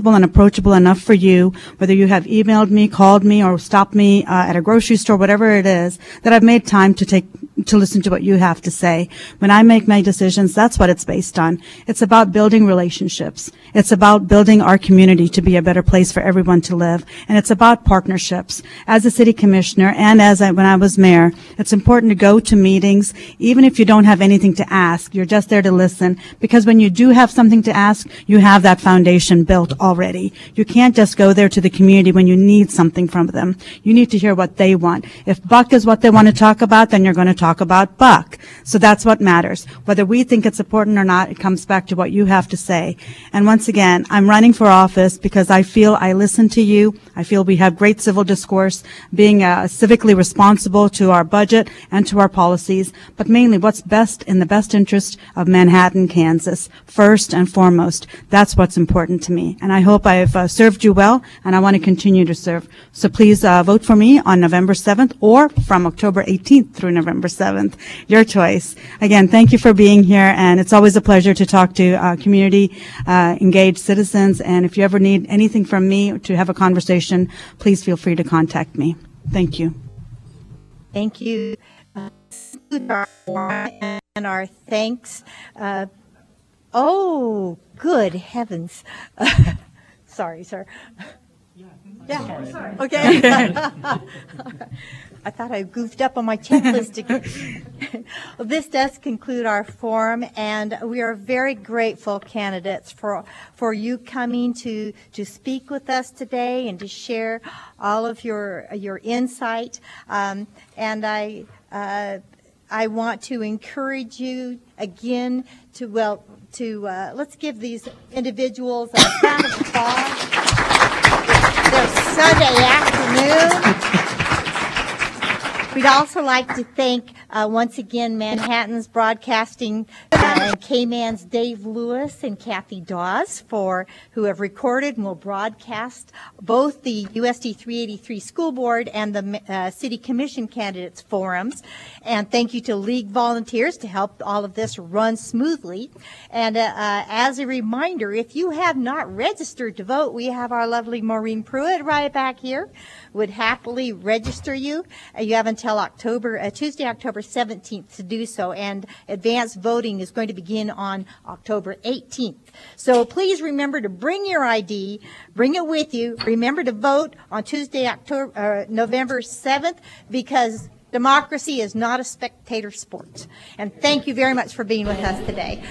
accessible and approachable enough for you, whether you have emailed me, called me, or stopped me uh, at a grocery store, whatever it is, that I've made time to take to listen to what you have to say. When I make my decisions, that's what it's based on. It's about building relationships. It's about building our community to be a better place for everyone to live. And it's about partnerships. As a city commissioner and as I, when I was mayor, it's important to go to meetings, even if you don't have anything to ask. You're just there to listen, because when you do have something to ask, you have that foundation built already. You can't just go there to the community when you need something from them. You need to hear what they want. If Buck is what they want to talk about, then you're going to talk about Buck. So that's what matters. Whether we think it's important or not, it comes back to what you have to say. And once again, I'm running for office because I feel I listen to you. I feel we have great civil discourse, being uh, civically responsible to our budget and to our policies, but mainly what's best in the best interest of Manhattan, Kansas, first and foremost. That's what's important to me. And I hope I've uh, served you well, and I want to continue to serve. So please uh, vote for me on November seventh or from October eighteenth through November seventh. Your choice. Again, thank you for being here, and it's always a pleasure to talk to uh, community uh, engaged citizens. And if you ever need anything from me to have a conversation, please feel free to contact me. Thank you. Thank you. Uh, our forum and our thanks. Uh, oh, good heavens. Sorry, sir. Yeah. Okay. I thought I goofed up on my checklist again. Well, this does conclude our forum, and we are very grateful, candidates, for for you coming to to speak with us today and to share all of your your insight. Um, and I uh, I want to encourage you again to well to uh, let's give these individuals a round of applause. Their Sunday afternoon. We'd also like to thank, uh, once again, Manhattan's Broadcasting uh, and K-Man's Dave Lewis and Kathy Dawes, for who have recorded and will broadcast both the U S D three eighty-three School Board and the uh, City Commission Candidates Forums. And thank you to League volunteers to help all of this run smoothly. And uh, uh, as a reminder, if you have not registered to vote, we have our lovely Maureen Pruitt right back here, would happily register you. Uh, you have until October, uh, Tuesday, October seventeenth to do so, and advanced voting is going to begin on October eighteenth. So please remember to bring your I D, bring it with you. Remember to vote on Tuesday, October, uh, November seventh, because democracy is not a spectator sport. And thank you very much for being with us today.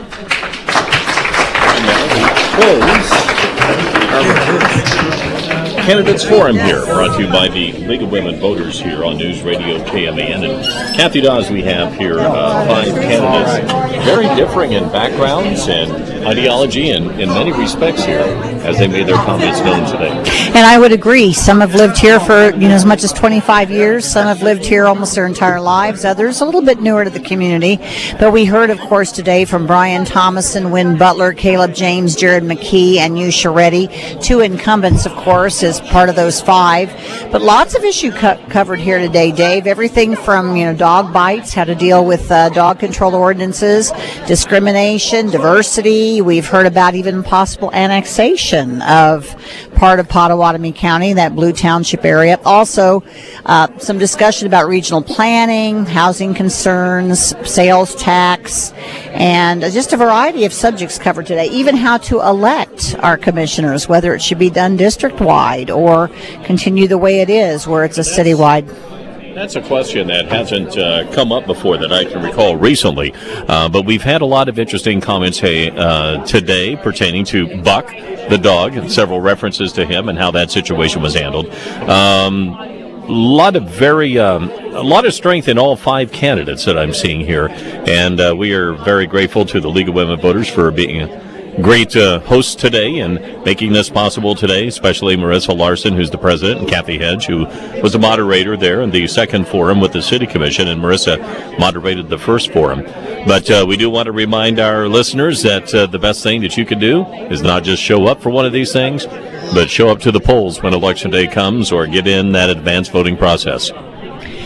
Candidates Forum here, brought to you by the League of Women Voters here on News Radio K M A N. And Kathy Dawes, we have here uh, five candidates, very differing in backgrounds and ideology and in many respects here, as they made their comments known today. And I would agree. Some have lived here for, you know, as much as twenty-five years. Some have lived here almost their entire lives. Others a little bit newer to the community. But we heard, of course, today from Brian Thomason, Wynn Butler, Caleb James, Jared McKee, and you, Sharetti. Two incumbents, of course, as part of those five. But lots of issue co- covered here today, Dave. Everything from, you know, dog bites, how to deal with uh, dog control ordinances, discrimination, diversity. We've heard about even possible annexation of part of Pottawatomie County, that Blue Township area. Also, uh, some discussion about regional planning, housing concerns, sales tax, and just a variety of subjects covered today. Even how to elect our commissioners, whether it should be done district-wide or continue the way it is, where it's a citywide. That's a question that hasn't uh, come up before that I can recall recently, uh, but we've had a lot of interesting comments hey, uh, today pertaining to Buck, the dog, and several references to him and how that situation was handled. Um, a lot of very, um, a lot of strength in all five candidates that I'm seeing here, and uh, we are very grateful to the League of Women Voters for being great uh, hosts today and making this possible today, especially Marissa Larson, who's the president, and Kathy Hedge, who was the moderator there in the second forum with the City Commission, and Marissa moderated the first forum. But uh, we do want to remind our listeners that uh, the best thing that you can do is not just show up for one of these things, but show up to the polls when Election Day comes or get in that advanced voting process.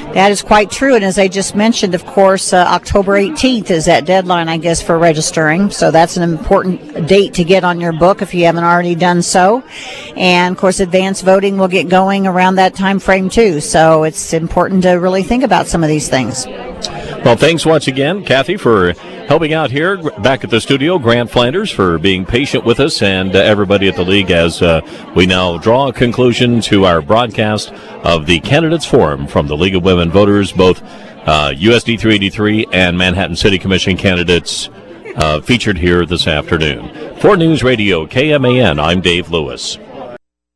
That is quite true, and as I just mentioned, of course, uh, October eighteenth is that deadline, I guess, for registering, so that's an important date to get on your book if you haven't already done so. And, of course, advance voting will get going around that time frame, too, so it's important to really think about some of these things. Well, thanks once again, Kathy, for helping out here back at the studio. Grant Flanders for being patient with us, and uh, everybody at the League as uh, we now draw a conclusion to our broadcast of the Candidates Forum from the League of Women Voters, both uh, U S D three eighty-three and Manhattan City Commission candidates uh, featured here this afternoon. For News Radio K M A N, I'm Dave Lewis.